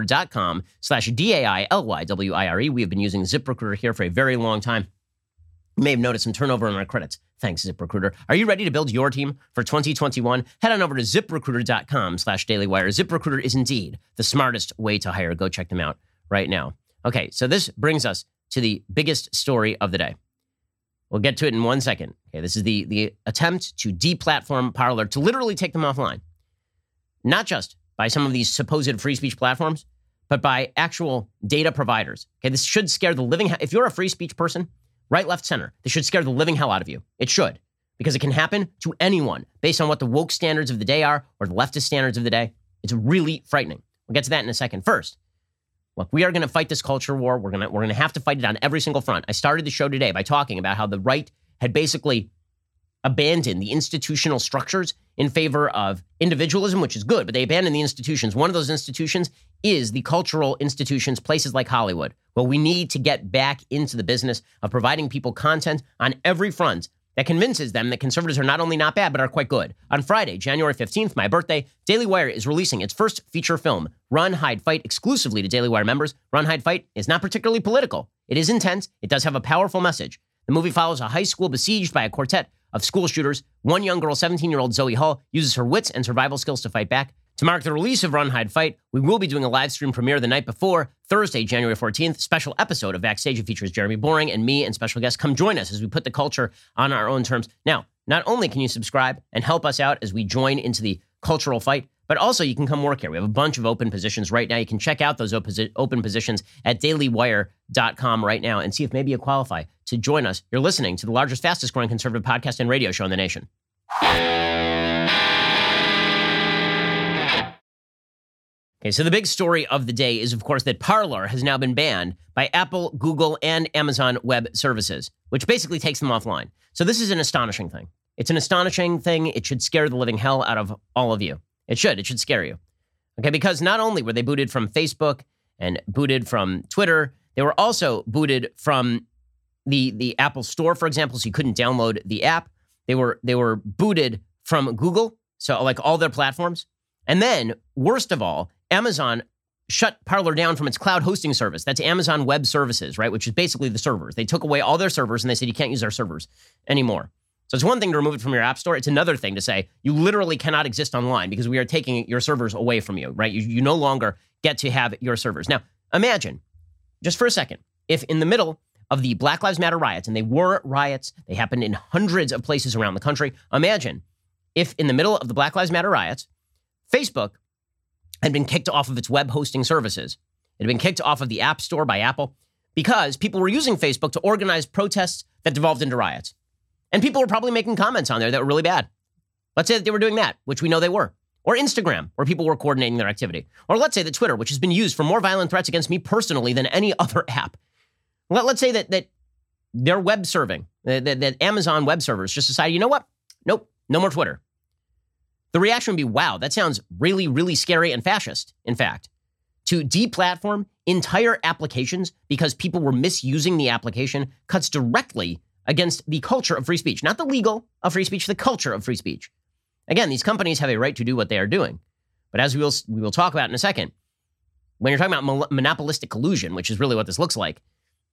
ZipRecruiter.com/DAILYWIRE. We have been using ZipRecruiter here for a very long time. You may have noticed some turnover in our credits. Thanks, ZipRecruiter. Are you ready to build your team for 2021? Head on over to ZipRecruiter.com/dailywire. ZipRecruiter is indeed the smartest way to hire. Go check them out right now. Okay, so this brings us to the biggest story of the day. We'll get to it in 1 second. Okay, this is the attempt to deplatform Parler, to literally take them offline. Not just by some of these supposed free speech platforms, but by actual data providers. Okay, this should scare the living... If you're a free speech person, right, left, center, this should scare the living hell out of you. It should, because it can happen to anyone based on what the woke standards of the day are or the leftist standards of the day. It's really frightening. We'll get to that in a second. First, look, we are going to fight this culture war. We're going to have to fight it on every single front. I started the show today by talking about how the right had basically abandoned the institutional structures in favor of individualism, which is good, but they abandoned the institutions. One of those institutions is the cultural institutions, places like Hollywood. Well, we need to get back into the business of providing people content on every front that convinces them that conservatives are not only not bad, but are quite good. On Friday, January 15th, my birthday, Daily Wire is releasing its first feature film, Run, Hide, Fight, exclusively to Daily Wire members. Run, Hide, Fight is not particularly political. It is intense. It does have a powerful message. The movie follows a high school besieged by a quartet of school shooters. One young girl, 17-year-old Zoe Hall, uses her wits and survival skills to fight back. To mark the release of Run, Hide, Fight, we will be doing a live stream premiere the night before, Thursday, January 14th. Special episode of Backstage. It features Jeremy Boring and me and special guests. Come join us as we put the culture on our own terms. Now, not only can you subscribe and help us out as we join into the cultural fight, but also you can come work here. We have a bunch of open positions right now. You can check out those open positions at dailywire.com right now and see if maybe you qualify to join us. You're listening to the largest, fastest growing conservative podcast and radio show in the nation. Okay, so the big story of the day is, of course, that Parler has now been banned by Apple, Google, and Amazon Web Services, which basically takes them offline. So this is an astonishing thing. It's an astonishing thing. It should scare the living hell out of all of you. It should scare you. Okay, because not only were they booted from Facebook and booted from Twitter, they were also booted from the Apple Store, for example, so you couldn't download the app. They were booted from Google, so like all their platforms. And then, worst of all, Amazon shut Parler down from its cloud hosting service. That's Amazon Web Services, right? Which is basically the servers. They took away all their servers and they said you can't use our servers anymore. So it's one thing to remove it from your app store. It's another thing to say you literally cannot exist online because we are taking your servers away from you, right? You no longer get to have your servers. Now, imagine, just for a second, if in the middle of the Black Lives Matter riots, and they were riots, they happened in hundreds of places around the country. Imagine if in the middle of the Black Lives Matter riots, Facebook had been kicked off of its web hosting services. It had been kicked off of the App Store by Apple because people were using Facebook to organize protests that devolved into riots. And people were probably making comments on there that were really bad. Let's say that they were doing that, which we know they were. Or Instagram, where people were coordinating their activity. Or let's say that Twitter, which has been used for more violent threats against me personally than any other app. Let's say that their web serving, that Amazon web servers just decided, you know what? Nope, no more Twitter. The reaction would be, wow, that sounds really, really scary and fascist, in fact. To deplatform entire applications because people were misusing the application cuts directly against the culture of free speech. Not the legal of free speech, the culture of free speech. Again, these companies have a right to do what they are doing. But as we will talk about in a second, when you're talking about monopolistic collusion, which is really what this looks like,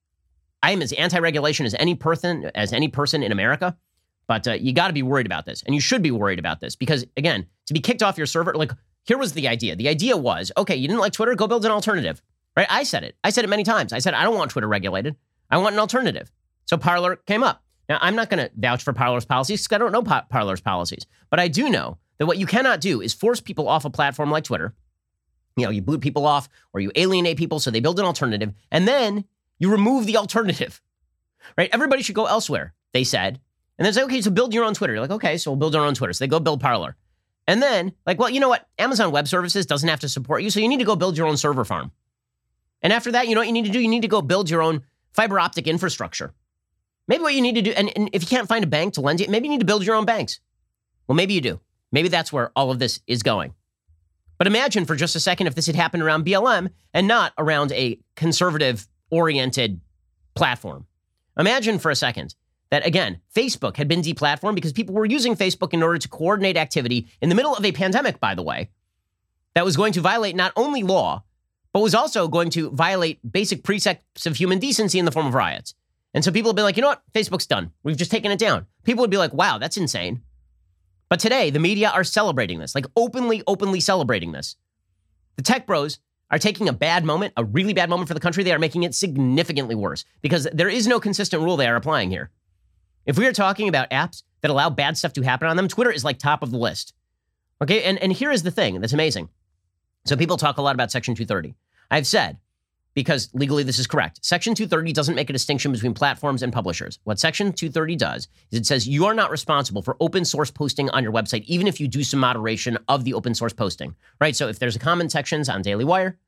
I am as anti-regulation as any person in America. But you got to be worried about this. And you should be worried about this because, again, to be kicked off your server, like, here was the idea. The idea was, okay, you didn't like Twitter, go build an alternative, right? I said it many times. I said, I don't want Twitter regulated. I want an alternative. So Parler came up. Now, I'm not going to vouch for Parler's policies because I don't know Parler's policies. But I do know that what you cannot do is force people off a platform like Twitter. You know, you boot people off or you alienate people so they build an alternative. And then you remove the alternative, right? Everybody should go elsewhere, they said. And then say, okay, so build your own Twitter. You're like, okay, so we'll build our own Twitter. So they go build Parler. And then, like, well, you know what? Amazon Web Services doesn't have to support you, so you need to go build your own server farm. And after that, you know what you need to do? You need to go build your own fiber optic infrastructure. Maybe what you need to do, and if you can't find a bank to lend you, maybe you need to build your own banks. Well, maybe you do. Maybe that's where all of this is going. But imagine for just a second if this had happened around BLM and not around a conservative-oriented platform. Imagine for a second that, again, Facebook had been deplatformed because people were using Facebook in order to coordinate activity in the middle of a pandemic, by the way, that was going to violate not only law, but was also going to violate basic precepts of human decency in the form of riots. And so people have been like, you know what? Facebook's done. We've just taken it down. People would be like, wow, that's insane. But today, the media are celebrating this, like openly celebrating this. The tech bros are taking a bad moment, a really bad moment for the country. They are making it significantly worse because there is no consistent rule they are applying here. If we are talking about apps that allow bad stuff to happen on them, Twitter is like top of the list. Okay, and here is the thing that's amazing. So people talk a lot about Section 230. I've said, because legally this is correct, Section 230 doesn't make a distinction between platforms and publishers. What Section 230 does is it says you are not responsible for open source posting on your website, even if you do some moderation of the open source posting, right? So if there's a comment sections on Daily Wire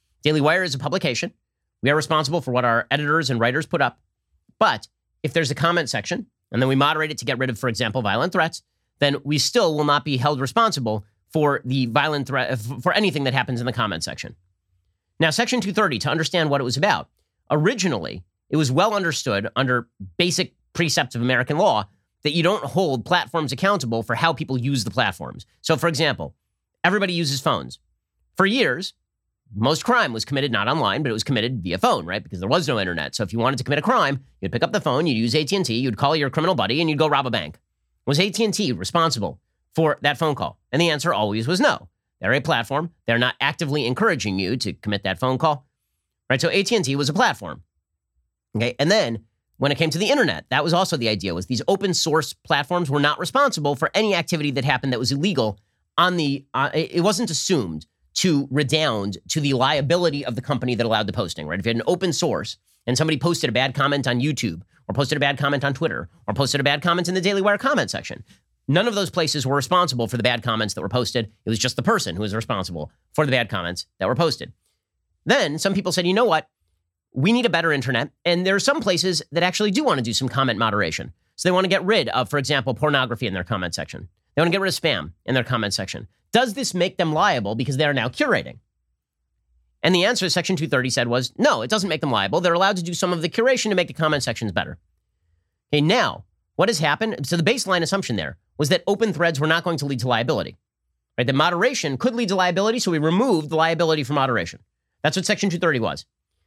is a publication. We are responsible for what our editors and writers put up. But if there's a comment section, and then we moderate it to get rid of, for example, violent threats, then we still will not be held responsible for the violent threat, for anything that happens in the comment section. Now, Section 230, to understand what it was about, originally, it was well understood under basic precepts of American law that you don't hold platforms accountable for how people use the platforms. So, for example, everybody uses phones. For years, most crime was committed not online, but it was committed via phone, right? Because there was no internet. So if you wanted to commit a crime, you'd pick up the phone, you'd use AT&T, you'd call your criminal buddy, and you'd go rob a bank. Was AT&T responsible for that phone call? And the answer always was no. They're a platform. They're not actively encouraging you to commit that phone call, right? So AT&T was a platform, okay? And then when it came to the internet, that was also the idea, was these open source platforms were not responsible for any activity that happened that was illegal on the, it wasn't assumed to redound to the liability of the company that allowed the posting, right? If you had an open source and somebody posted a bad comment on YouTube or posted a bad comment on Twitter or posted a bad comment in the Daily Wire comment section, none of those places were responsible for the bad comments that were posted. It was just the person who was responsible for the bad comments that were posted. Then some people said, you know what? We need a better internet. And there are some places that actually do want to do some comment moderation. So they want to get rid of, for example, pornography in their comment section. They want to get rid of spam in their comment section. Does this make them liable because they are now curating? And the answer Section 230 said was, no, it doesn't make them liable. They're allowed to do some of the curation to make the comment sections better. Okay, now, what has happened? So the baseline assumption there was that open threads were not going to lead to liability. Right? That moderation could lead to liability, so we removed the liability for moderation. That's what Section 230 was.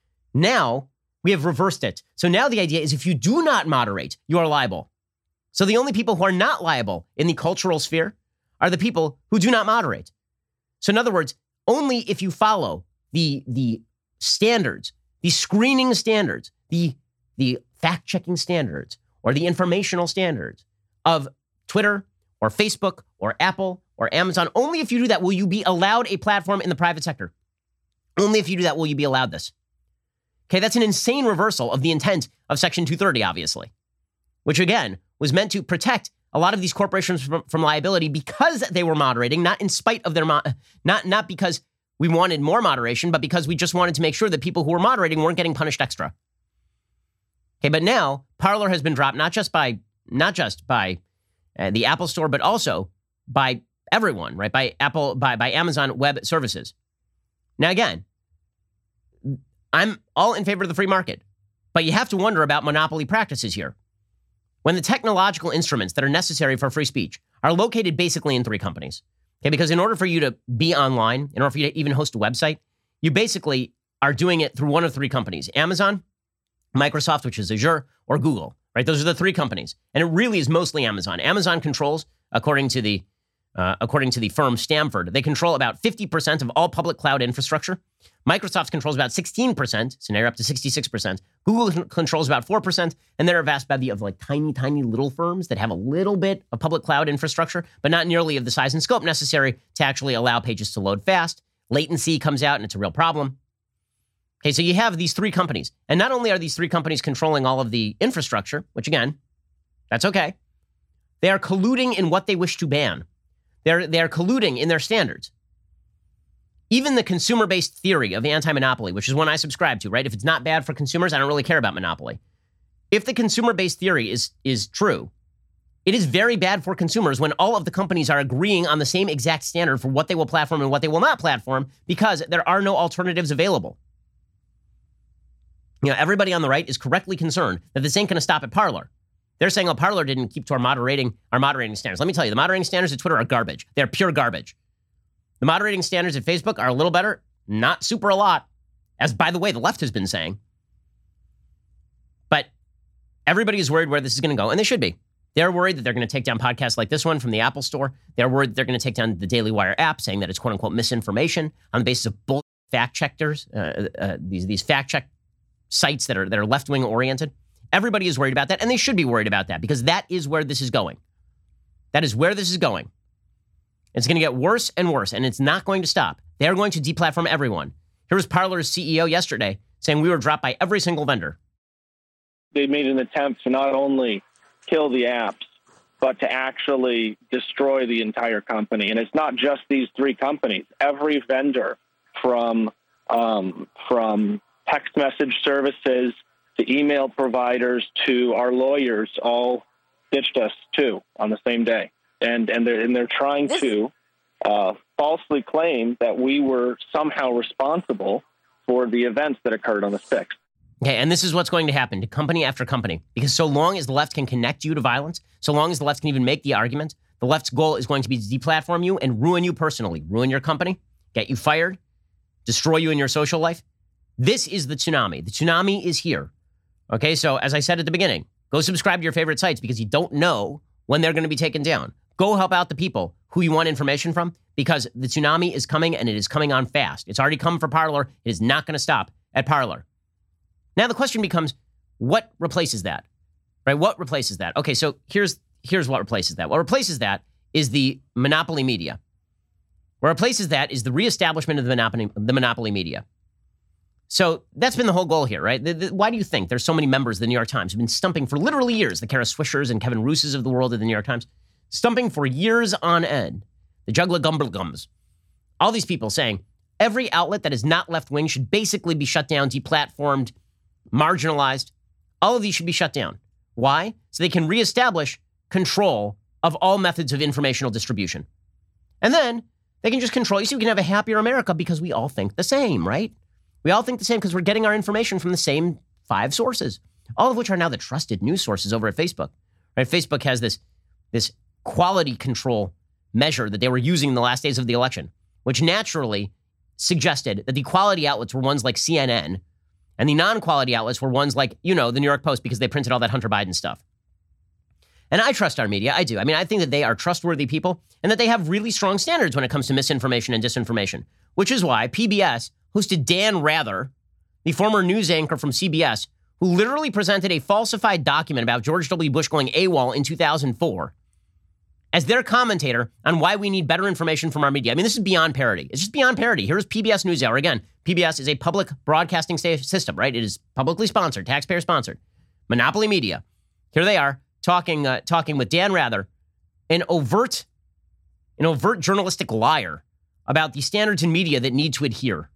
Now, we have reversed it. So now the idea is if you do not moderate, you are liable. So the only people who are not liable in the cultural sphere are the people who do not moderate. So in other words, only if you follow the standards, the screening standards, the fact-checking standards, or the informational standards of Twitter or Facebook or Apple or Amazon, only if you do that will you be allowed a platform in the private sector. Only if you do that will you be allowed this. Okay, that's an insane reversal of the intent of Section 230, obviously, which again was meant to protect a lot of these corporations from liability because they were moderating, not in spite of their, not because we wanted more moderation, but because we just wanted to make sure that people who were moderating weren't getting punished extra. Okay, but now Parler has been dropped not just by the Apple Store, but also by everyone, right? By Apple, by Amazon Web Services. Now again, I'm all in favor of the free market, but you have to wonder about monopoly practices here. When the technological instruments that are necessary for free speech are located basically in three companies, okay? Because in order for you to be online, in order for you to even host a website, you basically are doing it through one of three companies: Amazon, Microsoft, which is Azure, or Google, right? Those are the three companies. And it really is mostly Amazon. Amazon controls, according to the firm Stanford, they control about 50% of all public cloud infrastructure. Microsoft controls about 16%, so now you're up to 66%. Google controls about 4%, and there are a vast bevy of like tiny little firms that have a little bit of public cloud infrastructure, but not nearly of the size and scope necessary to actually allow pages to load fast. Latency comes out, and it's a real problem. Okay, so you have these three companies, and not only are these three companies controlling all of the infrastructure, which again, that's okay, they are colluding in what they wish to ban. They are colluding in their standards. Even the consumer-based theory of anti-monopoly, which is one I subscribe to, right? If it's not bad for consumers, I don't really care about monopoly. If the consumer-based theory is true, it is very bad for consumers when all of the companies are agreeing on the same exact standard for what they will platform and what they will not platform because there are no alternatives available. You know, everybody on the right is correctly concerned that this ain't going to stop at Parler. They're saying, oh, Parler didn't keep to our moderating standards. Let me tell you, the moderating standards at Twitter are garbage. They're pure garbage. The moderating standards at Facebook are a little better, not super a lot, as, by the way, the left has been saying. But everybody is worried where this is going to go, and they should be. They're worried that they're going to take down podcasts like this one from the Apple Store. They're worried they're going to take down the Daily Wire app, saying that it's quote-unquote misinformation on the basis of bull fact-checkers, these fact-check sites that are left-wing oriented. Everybody is worried about that, and they should be worried about that because that is where this is going. That is where this is going. It's going to get worse and worse, and it's not going to stop. They're going to deplatform everyone. Here was Parler's CEO yesterday saying we were dropped by every single vendor. They made an attempt to not only kill the apps, but to actually destroy the entire company. And it's not just these three companies. Every vendor from text message services to email providers to our lawyers all ditched us too on the same day. And they're trying to falsely claim that we were somehow responsible for the events that occurred on the 6th. Okay, and this is what's going to happen to company after company, because so long as the left can connect you to violence, so long as the left can even make the argument, the left's goal is going to be to deplatform you and ruin you personally, ruin your company, get you fired, destroy you in your social life. This is the tsunami. The tsunami is here. Okay, so as I said at the beginning, go subscribe to your favorite sites because you don't know when they're going to be taken down. Go help out the people who you want information from because the tsunami is coming and it is coming on fast. It's already come for Parler. It is not going to stop at Parler. Now the question becomes, what replaces that? Right? What replaces that? Okay, so here's what replaces that. What replaces that is the monopoly media. What replaces that is the reestablishment of the monopoly media. So that's been the whole goal here, right? Why do you think there's so many members of the New York Times who've been stumping for literally years, the Kara Swishers and Kevin Rooses of the world of the New York Times, stumping for years on end, the Juggler Gumblegums, all these people saying every outlet that is not left-wing should basically be shut down, deplatformed, marginalized. All of these should be shut down. Why? So they can reestablish control of all methods of informational distribution. And then they can just control you so we can have a happier America because we all think the same, right? We all think the same because we're getting our information from the same 5 sources, all of which are now the trusted news sources over at Facebook. Right? Facebook has this quality control measure that they were using in the last days of the election, which naturally suggested that the quality outlets were ones like CNN and the non-quality outlets were ones like, the New York Post because they printed all that Hunter Biden stuff. And I trust our media. I do. I mean, I think that they are trustworthy people and that they have really strong standards when it comes to misinformation and disinformation, which is why PBS hosted Dan Rather, the former news anchor from CBS, who literally presented a falsified document about George W. Bush going AWOL in 2004 as their commentator on why we need better information from our media. I mean, this is beyond parody. It's just beyond parody. Here's PBS NewsHour. Again, PBS is a public broadcasting system, right? It is publicly sponsored, taxpayer sponsored. Monopoly Media. Here they are talking with Dan Rather, an overt journalistic liar about the standards in media that need to adhere.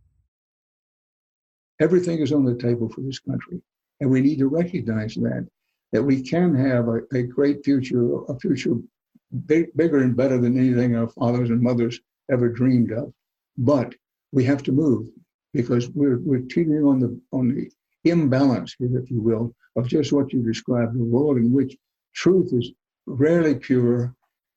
Everything is on the table for this country, and we need to recognize that we can have a great future, a future bigger and better than anything our fathers and mothers ever dreamed of. But we have to move because we're teetering on the imbalance here, if you will, of just what you described, a world in which truth is rarely pure,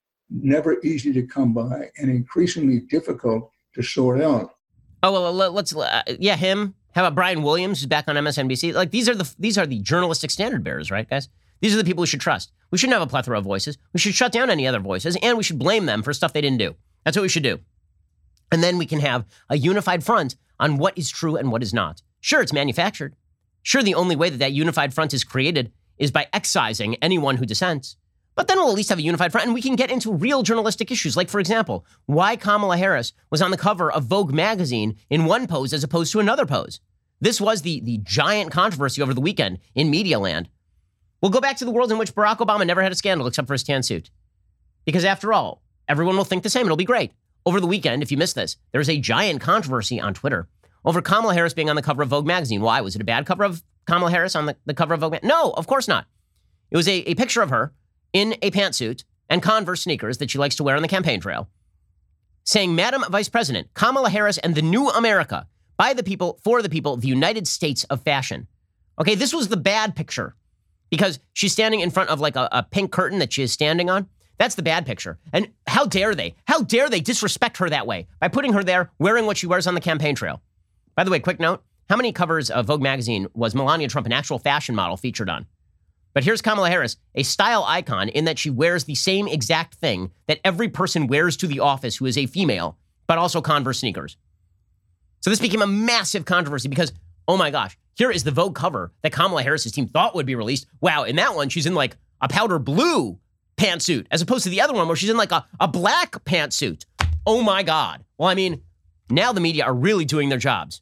never easy to come by, and increasingly difficult to sort out. Oh, well, let's him. How about Brian Williams, who's back on MSNBC? Like these are the journalistic standard bearers, right, guys? These are the people we should trust. We shouldn't have a plethora of voices. We should shut down any other voices, and we should blame them for stuff they didn't do. That's what we should do. And then we can have a unified front on what is true and what is not. Sure, it's manufactured. Sure, the only way that unified front is created is by excising anyone who dissents. But then we'll at least have a unified front, and we can get into real journalistic issues. Like, for example, why Kamala Harris was on the cover of Vogue magazine in one pose as opposed to another pose. This was the giant controversy over the weekend in media land. We'll go back to the world in which Barack Obama never had a scandal except for his tan suit. Because after all, everyone will think the same. It'll be great. Over the weekend, if you missed this, there was a giant controversy on Twitter over Kamala Harris being on the cover of Vogue magazine. Why? Was it a bad cover of Kamala Harris on the cover of Vogue magazine? No, of course not. It was a picture of her in a pantsuit and Converse sneakers that she likes to wear on the campaign trail, saying, Madam Vice President, Kamala Harris and the new America, by the people, for the people, the United States of fashion. Okay, this was the bad picture because she's standing in front of like a pink curtain that she is standing on. That's the bad picture. And how dare they disrespect her that way by putting her there wearing what she wears on the campaign trail. By the way, quick note, how many covers of Vogue magazine was Melania Trump, an actual fashion model, featured on? But here's Kamala Harris, a style icon in that she wears the same exact thing that every person wears to the office who is a female, but also Converse sneakers. So this became a massive controversy because, oh my gosh, here is the Vogue cover that Kamala Harris's team thought would be released. Wow, in that one, she's in like a powder blue pantsuit, as opposed to the other one where she's in like a black pantsuit. Oh my God. Well, I mean, now the media are really doing their jobs.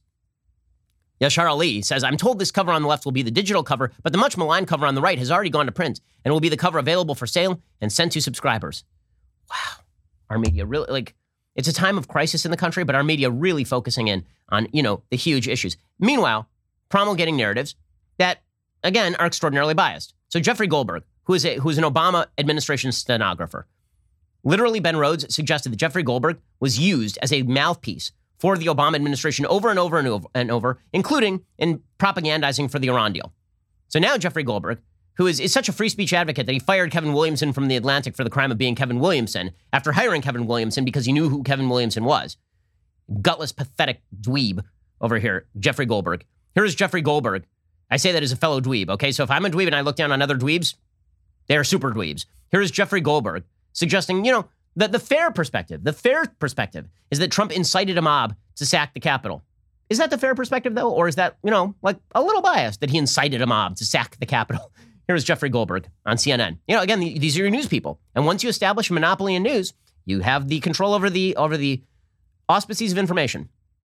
Yashar Ali says, I'm told this cover on the left will be the digital cover, but the much maligned cover on the right has already gone to print and will be the cover available for sale and sent to subscribers. Wow. Our media really, like, it's a time of crisis in the country, but our media really focusing in on, the huge issues. Meanwhile, promulgating narratives that, again, are extraordinarily biased. So Jeffrey Goldberg, who is an Obama administration stenographer, literally Ben Rhodes suggested that Jeffrey Goldberg was used as a mouthpiece for the Obama administration over and over and over and over, including in propagandizing for the Iran deal. So now Jeffrey Goldberg, who is such a free speech advocate that he fired Kevin Williamson from The Atlantic for the crime of being Kevin Williamson after hiring Kevin Williamson because he knew who Kevin Williamson was. Gutless, pathetic dweeb over here, Jeffrey Goldberg. Here is Jeffrey Goldberg. I say that as a fellow dweeb, okay? So if I'm a dweeb and I look down on other dweebs, they are super dweebs. Here is Jeffrey Goldberg suggesting, that the fair perspective is that Trump incited a mob to sack the Capitol. Is that the fair perspective, though? Or is that, like a little biased that he incited a mob to sack the Capitol? Here is Jeffrey Goldberg on CNN. Again, these are your news people. And once you establish a monopoly in news, you have the control over the auspices of information.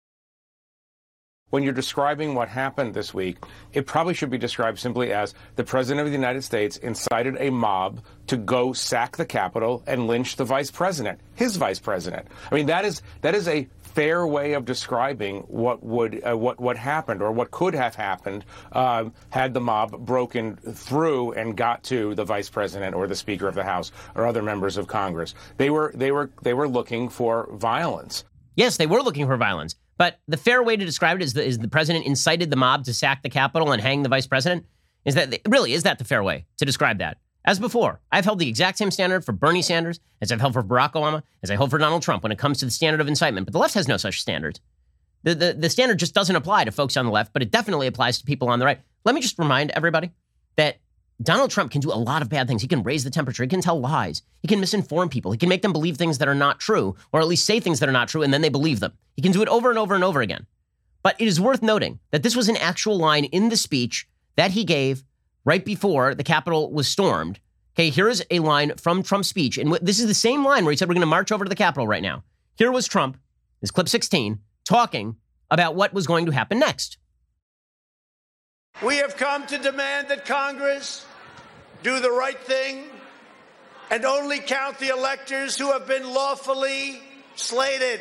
When you're describing what happened this week, it probably should be described simply as the President of the United States incited a mob to go sack the Capitol and lynch the Vice President, his Vice President. I mean, that is a fair way of describing what happened or what could have happened had the mob broken through and got to the Vice President or the Speaker of the House or other members of Congress. They were looking for violence. Yes, they were looking for violence. But the fair way to describe it is the president incited the mob to sack the Capitol and hang the vice president? Is that the fair way to describe that? As before, I've held the exact same standard for Bernie Sanders as I've held for Barack Obama, as I hold for Donald Trump when it comes to the standard of incitement. But the left has no such standards. The standard just doesn't apply to folks on the left, but it definitely applies to people on the right. Let me just remind everybody that Donald Trump can do a lot of bad things. He can raise the temperature. He can tell lies. He can misinform people. He can make them believe things that are not true, or at least say things that are not true, and then they believe them. He can do it over and over and over again. But it is worth noting that this was an actual line in the speech that he gave right before the Capitol was stormed. Okay, here is a line from Trump's speech. And this is the same line where he said, we're going to march over to the Capitol right now. Here was Trump, this clip 16, talking about what was going to happen next. We have come to demand that Congress do the right thing and only count the electors who have been lawfully slated.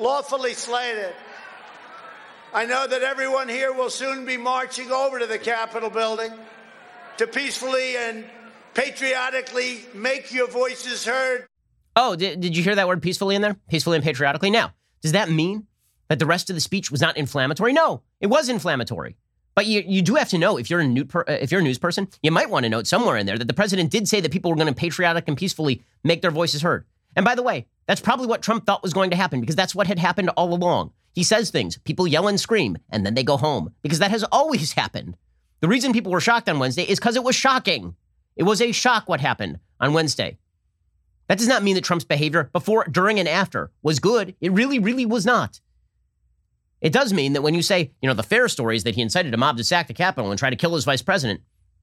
I know that everyone here will soon be marching over to the Capitol building to peacefully and patriotically make your voices heard. Oh, did you hear that word peacefully in there? Peacefully and patriotically? Now, does that mean that the rest of the speech was not inflammatory? No, it was inflammatory. But you do have to know, if you're a news person, you might want to note somewhere in there that the president did say that people were going to patriotic and peacefully make their voices heard. And by the way, that's probably what Trump thought was going to happen, because that's what had happened all along. He says things, people yell and scream, and then they go home, because that has always happened. The reason people were shocked on Wednesday is because it was shocking. It was a shock what happened on Wednesday. That does not mean that Trump's behavior before, during, and after was good. It really, really was not. It does mean that when you say, the fair story is that he incited a mob to sack the Capitol and try to kill his vice president.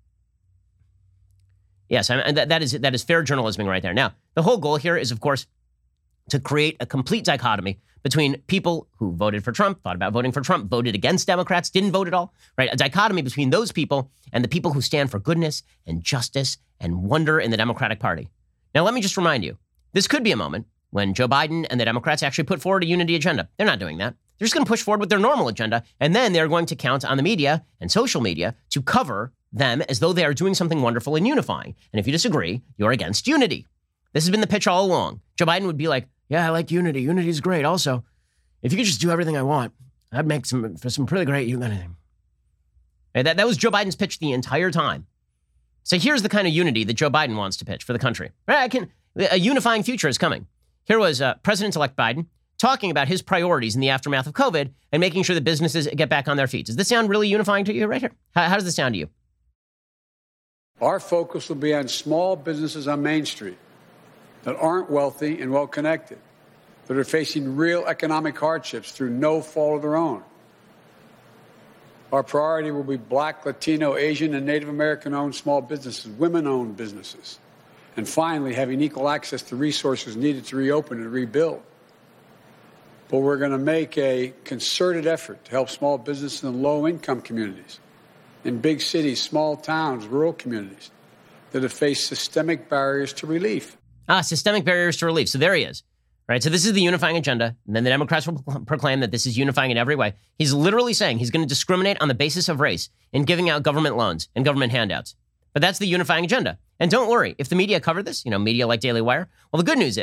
Yes, that is fair journalism right there. Now, the whole goal here is, of course, to create a complete dichotomy between people who voted for Trump, thought about voting for Trump, voted against Democrats, didn't vote at all, right? A dichotomy between those people and the people who stand for goodness and justice and wonder in the Democratic Party. Now, let me just remind you, this could be a moment when Joe Biden and the Democrats actually put forward a unity agenda. They're not doing that. They're just going to push forward with their normal agenda, and then they're going to count on the media and social media to cover them as though they are doing something wonderful and unifying. And if you disagree, you're against unity. This has been the pitch all along. Joe Biden would be like, yeah, I like unity. Unity is great. Also, if you could just do everything I want, I'd make some pretty great unity. That was Joe Biden's pitch the entire time. So here's the kind of unity that Joe Biden wants to pitch for the country. A unifying future is coming. Here was President-elect Biden talking about his priorities in the aftermath of COVID and making sure that businesses get back on their feet. Does this sound really unifying to you right here? How does this sound to you? Our focus will be on small businesses on Main Street that aren't wealthy and well-connected, that are facing real economic hardships through no fault of their own. Our priority will be Black, Latino, Asian, and Native American-owned small businesses, women-owned businesses, and finally having equal access to resources needed to reopen and rebuild. But we're going to make a concerted effort to help small businesses in low-income communities, in big cities, small towns, rural communities that have faced systemic barriers to relief. Systemic barriers to relief. So there he is. Right. So this is the unifying agenda. And then the Democrats will proclaim that this is unifying in every way. He's literally saying he's going to discriminate on the basis of race in giving out government loans and government handouts. But that's the unifying agenda. And don't worry, if the media cover this, media like Daily Wire, well, the good news is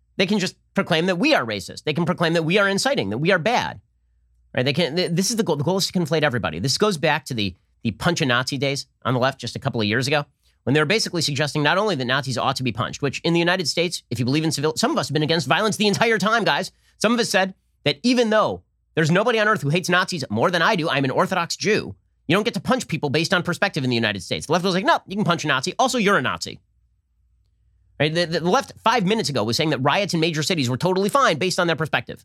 They can just proclaim that we are racist. They can proclaim that we are inciting, that we are bad. Right? This is the goal. The goal is to conflate everybody. This goes back to the punch a Nazi days on the left just a couple of years ago, when they were basically suggesting not only that Nazis ought to be punched, which in the United States, if you believe in civil, some of us have been against violence the entire time, guys. Some of us said that even though there's nobody on earth who hates Nazis more than I do, I'm an Orthodox Jew, you don't get to punch people based on perspective in the United States. The left was like, no, you can punch a Nazi. Also, you're a Nazi. Right? The left 5 minutes ago was saying that riots in major cities were totally fine based on their perspective.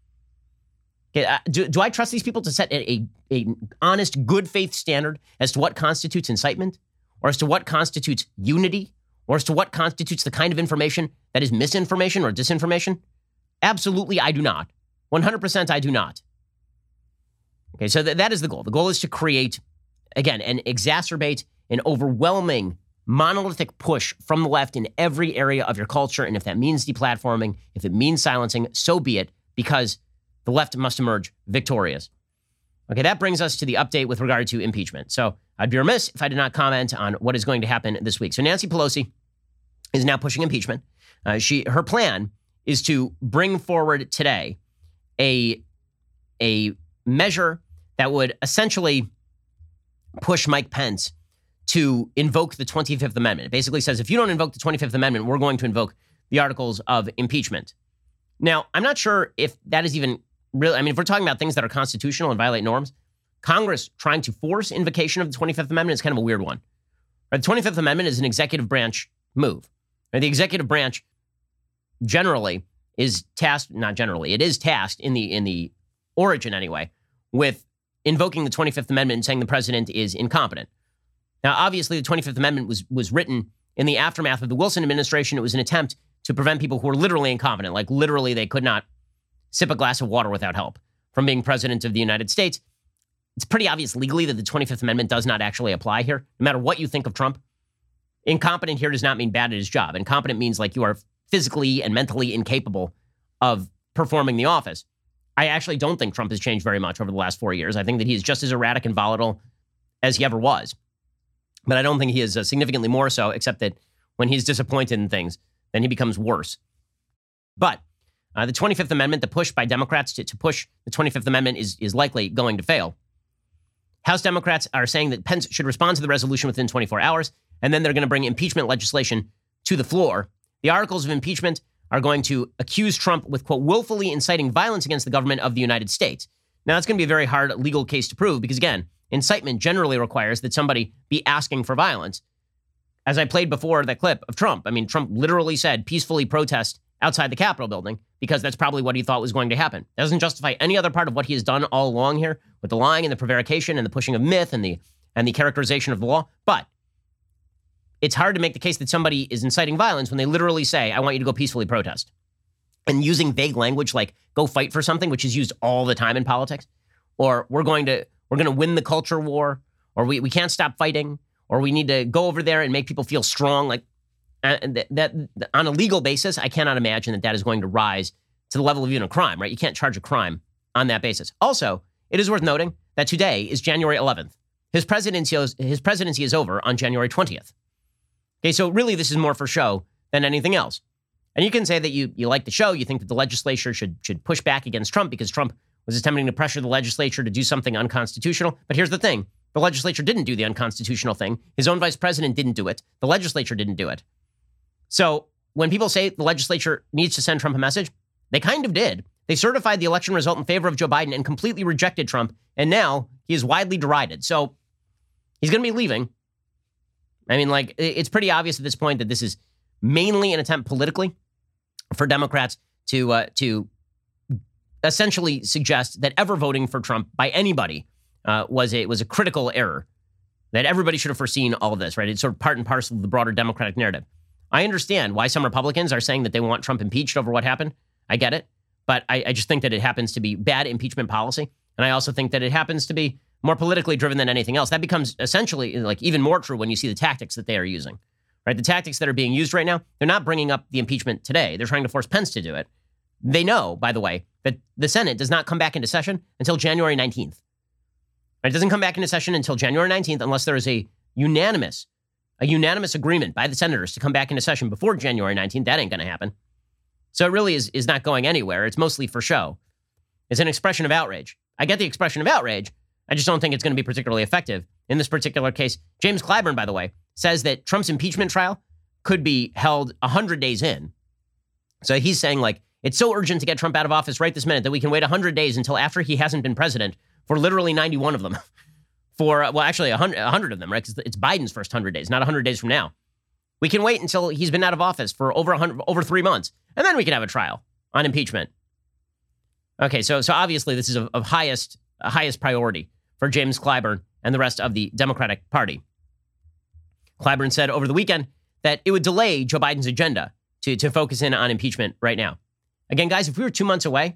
Okay, do I trust these people to set a honest, good faith standard as to what constitutes incitement, or as to what constitutes unity, or as to what constitutes the kind of information that is misinformation or disinformation? Absolutely, I do not. 100% I do not. Okay, so that is the goal. The goal is to create, again, and exacerbate an overwhelming monolithic push from the left in every area of your culture. And if that means deplatforming, if it means silencing, so be it, because the left must emerge victorious. Okay, that brings us to the update with regard to impeachment. So I'd be remiss if I did not comment on what is going to happen this week. So Nancy Pelosi is now pushing impeachment. Her plan is to bring forward today a measure that would essentially push Mike Pence to invoke the 25th Amendment. It basically says, if you don't invoke the 25th Amendment, we're going to invoke the articles of impeachment. Now, I'm not sure if that is even really, I mean, if we're talking about things that are constitutional and violate norms, Congress trying to force invocation of the 25th Amendment is kind of a weird one. Right? The 25th Amendment is an executive branch move. Right? The executive branch generally is tasked, not generally, it is tasked in the origin anyway, with invoking the 25th Amendment and saying the president is incompetent. Now, obviously, the 25th Amendment was written in the aftermath of the Wilson administration. It was an attempt to prevent people who were literally incompetent, like literally they could not sip a glass of water without help, from being president of the United States. It's pretty obvious legally that the 25th Amendment does not actually apply here, no matter what you think of Trump. Incompetent here does not mean bad at his job. Incompetent means like you are physically and mentally incapable of performing the office. I actually don't think Trump has changed very much over the last 4 years. I think that he is just as erratic and volatile as he ever was. But I don't think he is significantly more so, except that when he's disappointed in things, then he becomes worse. But the 25th Amendment, the push by Democrats to push the 25th Amendment is likely going to fail. House Democrats are saying that Pence should respond to the resolution within 24 hours, and then they're going to bring impeachment legislation to the floor. The articles of impeachment are going to accuse Trump with, quote, willfully inciting violence against the government of the United States. Now, that's going to be a very hard legal case to prove because, again, incitement generally requires that somebody be asking for violence. As I played before that clip of Trump, I mean, Trump literally said peacefully protest outside the Capitol building because that's probably what he thought was going to happen. That doesn't justify any other part of what he has done all along here with the lying and the prevarication and the pushing of myth and the characterization of the law. But it's hard to make the case that somebody is inciting violence when they literally say, I want you to go peacefully protest. And using vague language like go fight for something, which is used all the time in politics, or we're going to win the culture war, or we can't stop fighting, or we need to go over there and make people feel strong. Like that on a legal basis, I cannot imagine that is going to rise to the level of even a crime, right? You can't charge a crime on that basis. Also, it is worth noting that today is January 11th. His presidency is over on January 20th. Okay, so really this is more for show than anything else. And you can say that you like the show, you think that the legislature should push back against Trump because Trump was attempting to pressure the legislature to do something unconstitutional. But here's the thing. The legislature didn't do the unconstitutional thing. His own vice president didn't do it. The legislature didn't do it. So when people say the legislature needs to send Trump a message, they kind of did. They certified the election result in favor of Joe Biden and completely rejected Trump. And now he is widely derided. So he's going to be leaving. I mean, like, it's pretty obvious at this point that this is mainly an attempt politically for Democrats to essentially suggest that ever voting for Trump by anybody was a critical error, that everybody should have foreseen all of this, right? It's sort of part and parcel of the broader Democratic narrative. I understand why some Republicans are saying that they want Trump impeached over what happened. I get it. But I just think that it happens to be bad impeachment policy. And I also think that it happens to be more politically driven than anything else. That becomes essentially like even more true when you see the tactics that they are using, right? The tactics that are being used right now, they're not bringing up the impeachment today. They're trying to force Pence to do it. They know, by the way, that the Senate does not come back into session until January 19th. It doesn't come back into session until January 19th unless there is a unanimous agreement by the senators to come back into session before January 19th. That ain't going to happen. So it really is not going anywhere. It's mostly for show. It's an expression of outrage. I get the expression of outrage. I just don't think it's going to be particularly effective in this particular case. James Clyburn, by the way, says that Trump's impeachment trial could be held 100 days in. So he's saying, like, it's so urgent to get Trump out of office right this minute that we can wait 100 days until after he hasn't been president for literally 91 of them. Well, actually 100 of them, right? Because it's Biden's first 100 days, not 100 days from now. We can wait until he's been out of office for over 3 months, and then we can have a trial on impeachment. Okay, so obviously this is of highest priority for James Clyburn and the rest of the Democratic Party. Clyburn said over the weekend that it would delay Joe Biden's agenda to focus in on impeachment right now. Again, guys, if we were 2 months away,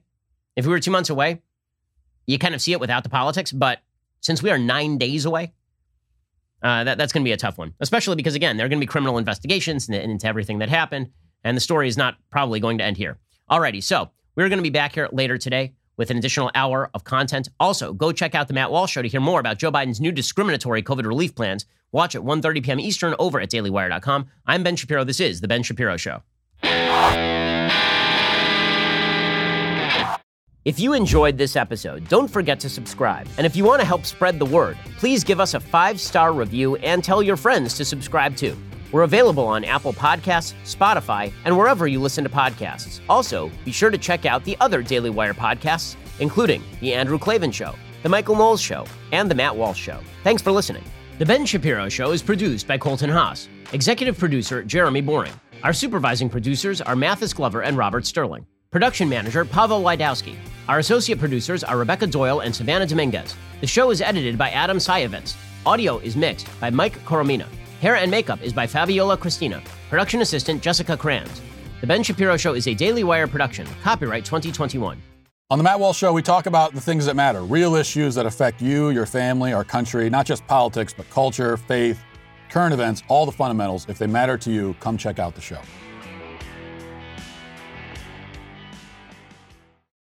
you kind of see it without the politics, but since we are 9 days away, that's going to be a tough one, especially because, again, there are going to be criminal investigations into everything that happened, and the story is not probably going to end here. Alrighty, so we're going to be back here later today with an additional hour of content. Also, go check out the Matt Walsh Show to hear more about Joe Biden's new discriminatory COVID relief plans. Watch at 1:30 p.m. Eastern over at dailywire.com. I'm Ben Shapiro. This is The Ben Shapiro Show. If you enjoyed this episode, don't forget to subscribe. And if you want to help spread the word, please give us a 5-star review and tell your friends to subscribe too. We're available on Apple Podcasts, Spotify, and wherever you listen to podcasts. Also, be sure to check out the other Daily Wire podcasts, including The Andrew Klavan Show, The Michael Knowles Show, and The Matt Walsh Show. Thanks for listening. The Ben Shapiro Show is produced by Colton Haas. Executive producer, Jeremy Boring. Our supervising producers are Mathis Glover and Robert Sterling. Production manager, Pavel Wydowski. Our associate producers are Rebecca Doyle and Savannah Dominguez. The show is edited by Adam Sayevitz. Audio is mixed by Mike Coromina. Hair and makeup is by Fabiola Cristina. Production assistant, Jessica Kranz. The Ben Shapiro Show is a Daily Wire production. Copyright 2021. On the Matt Walsh Show, we talk about the things that matter, real issues that affect you, your family, our country, not just politics, but culture, faith, current events, all the fundamentals. If they matter to you, come check out the show.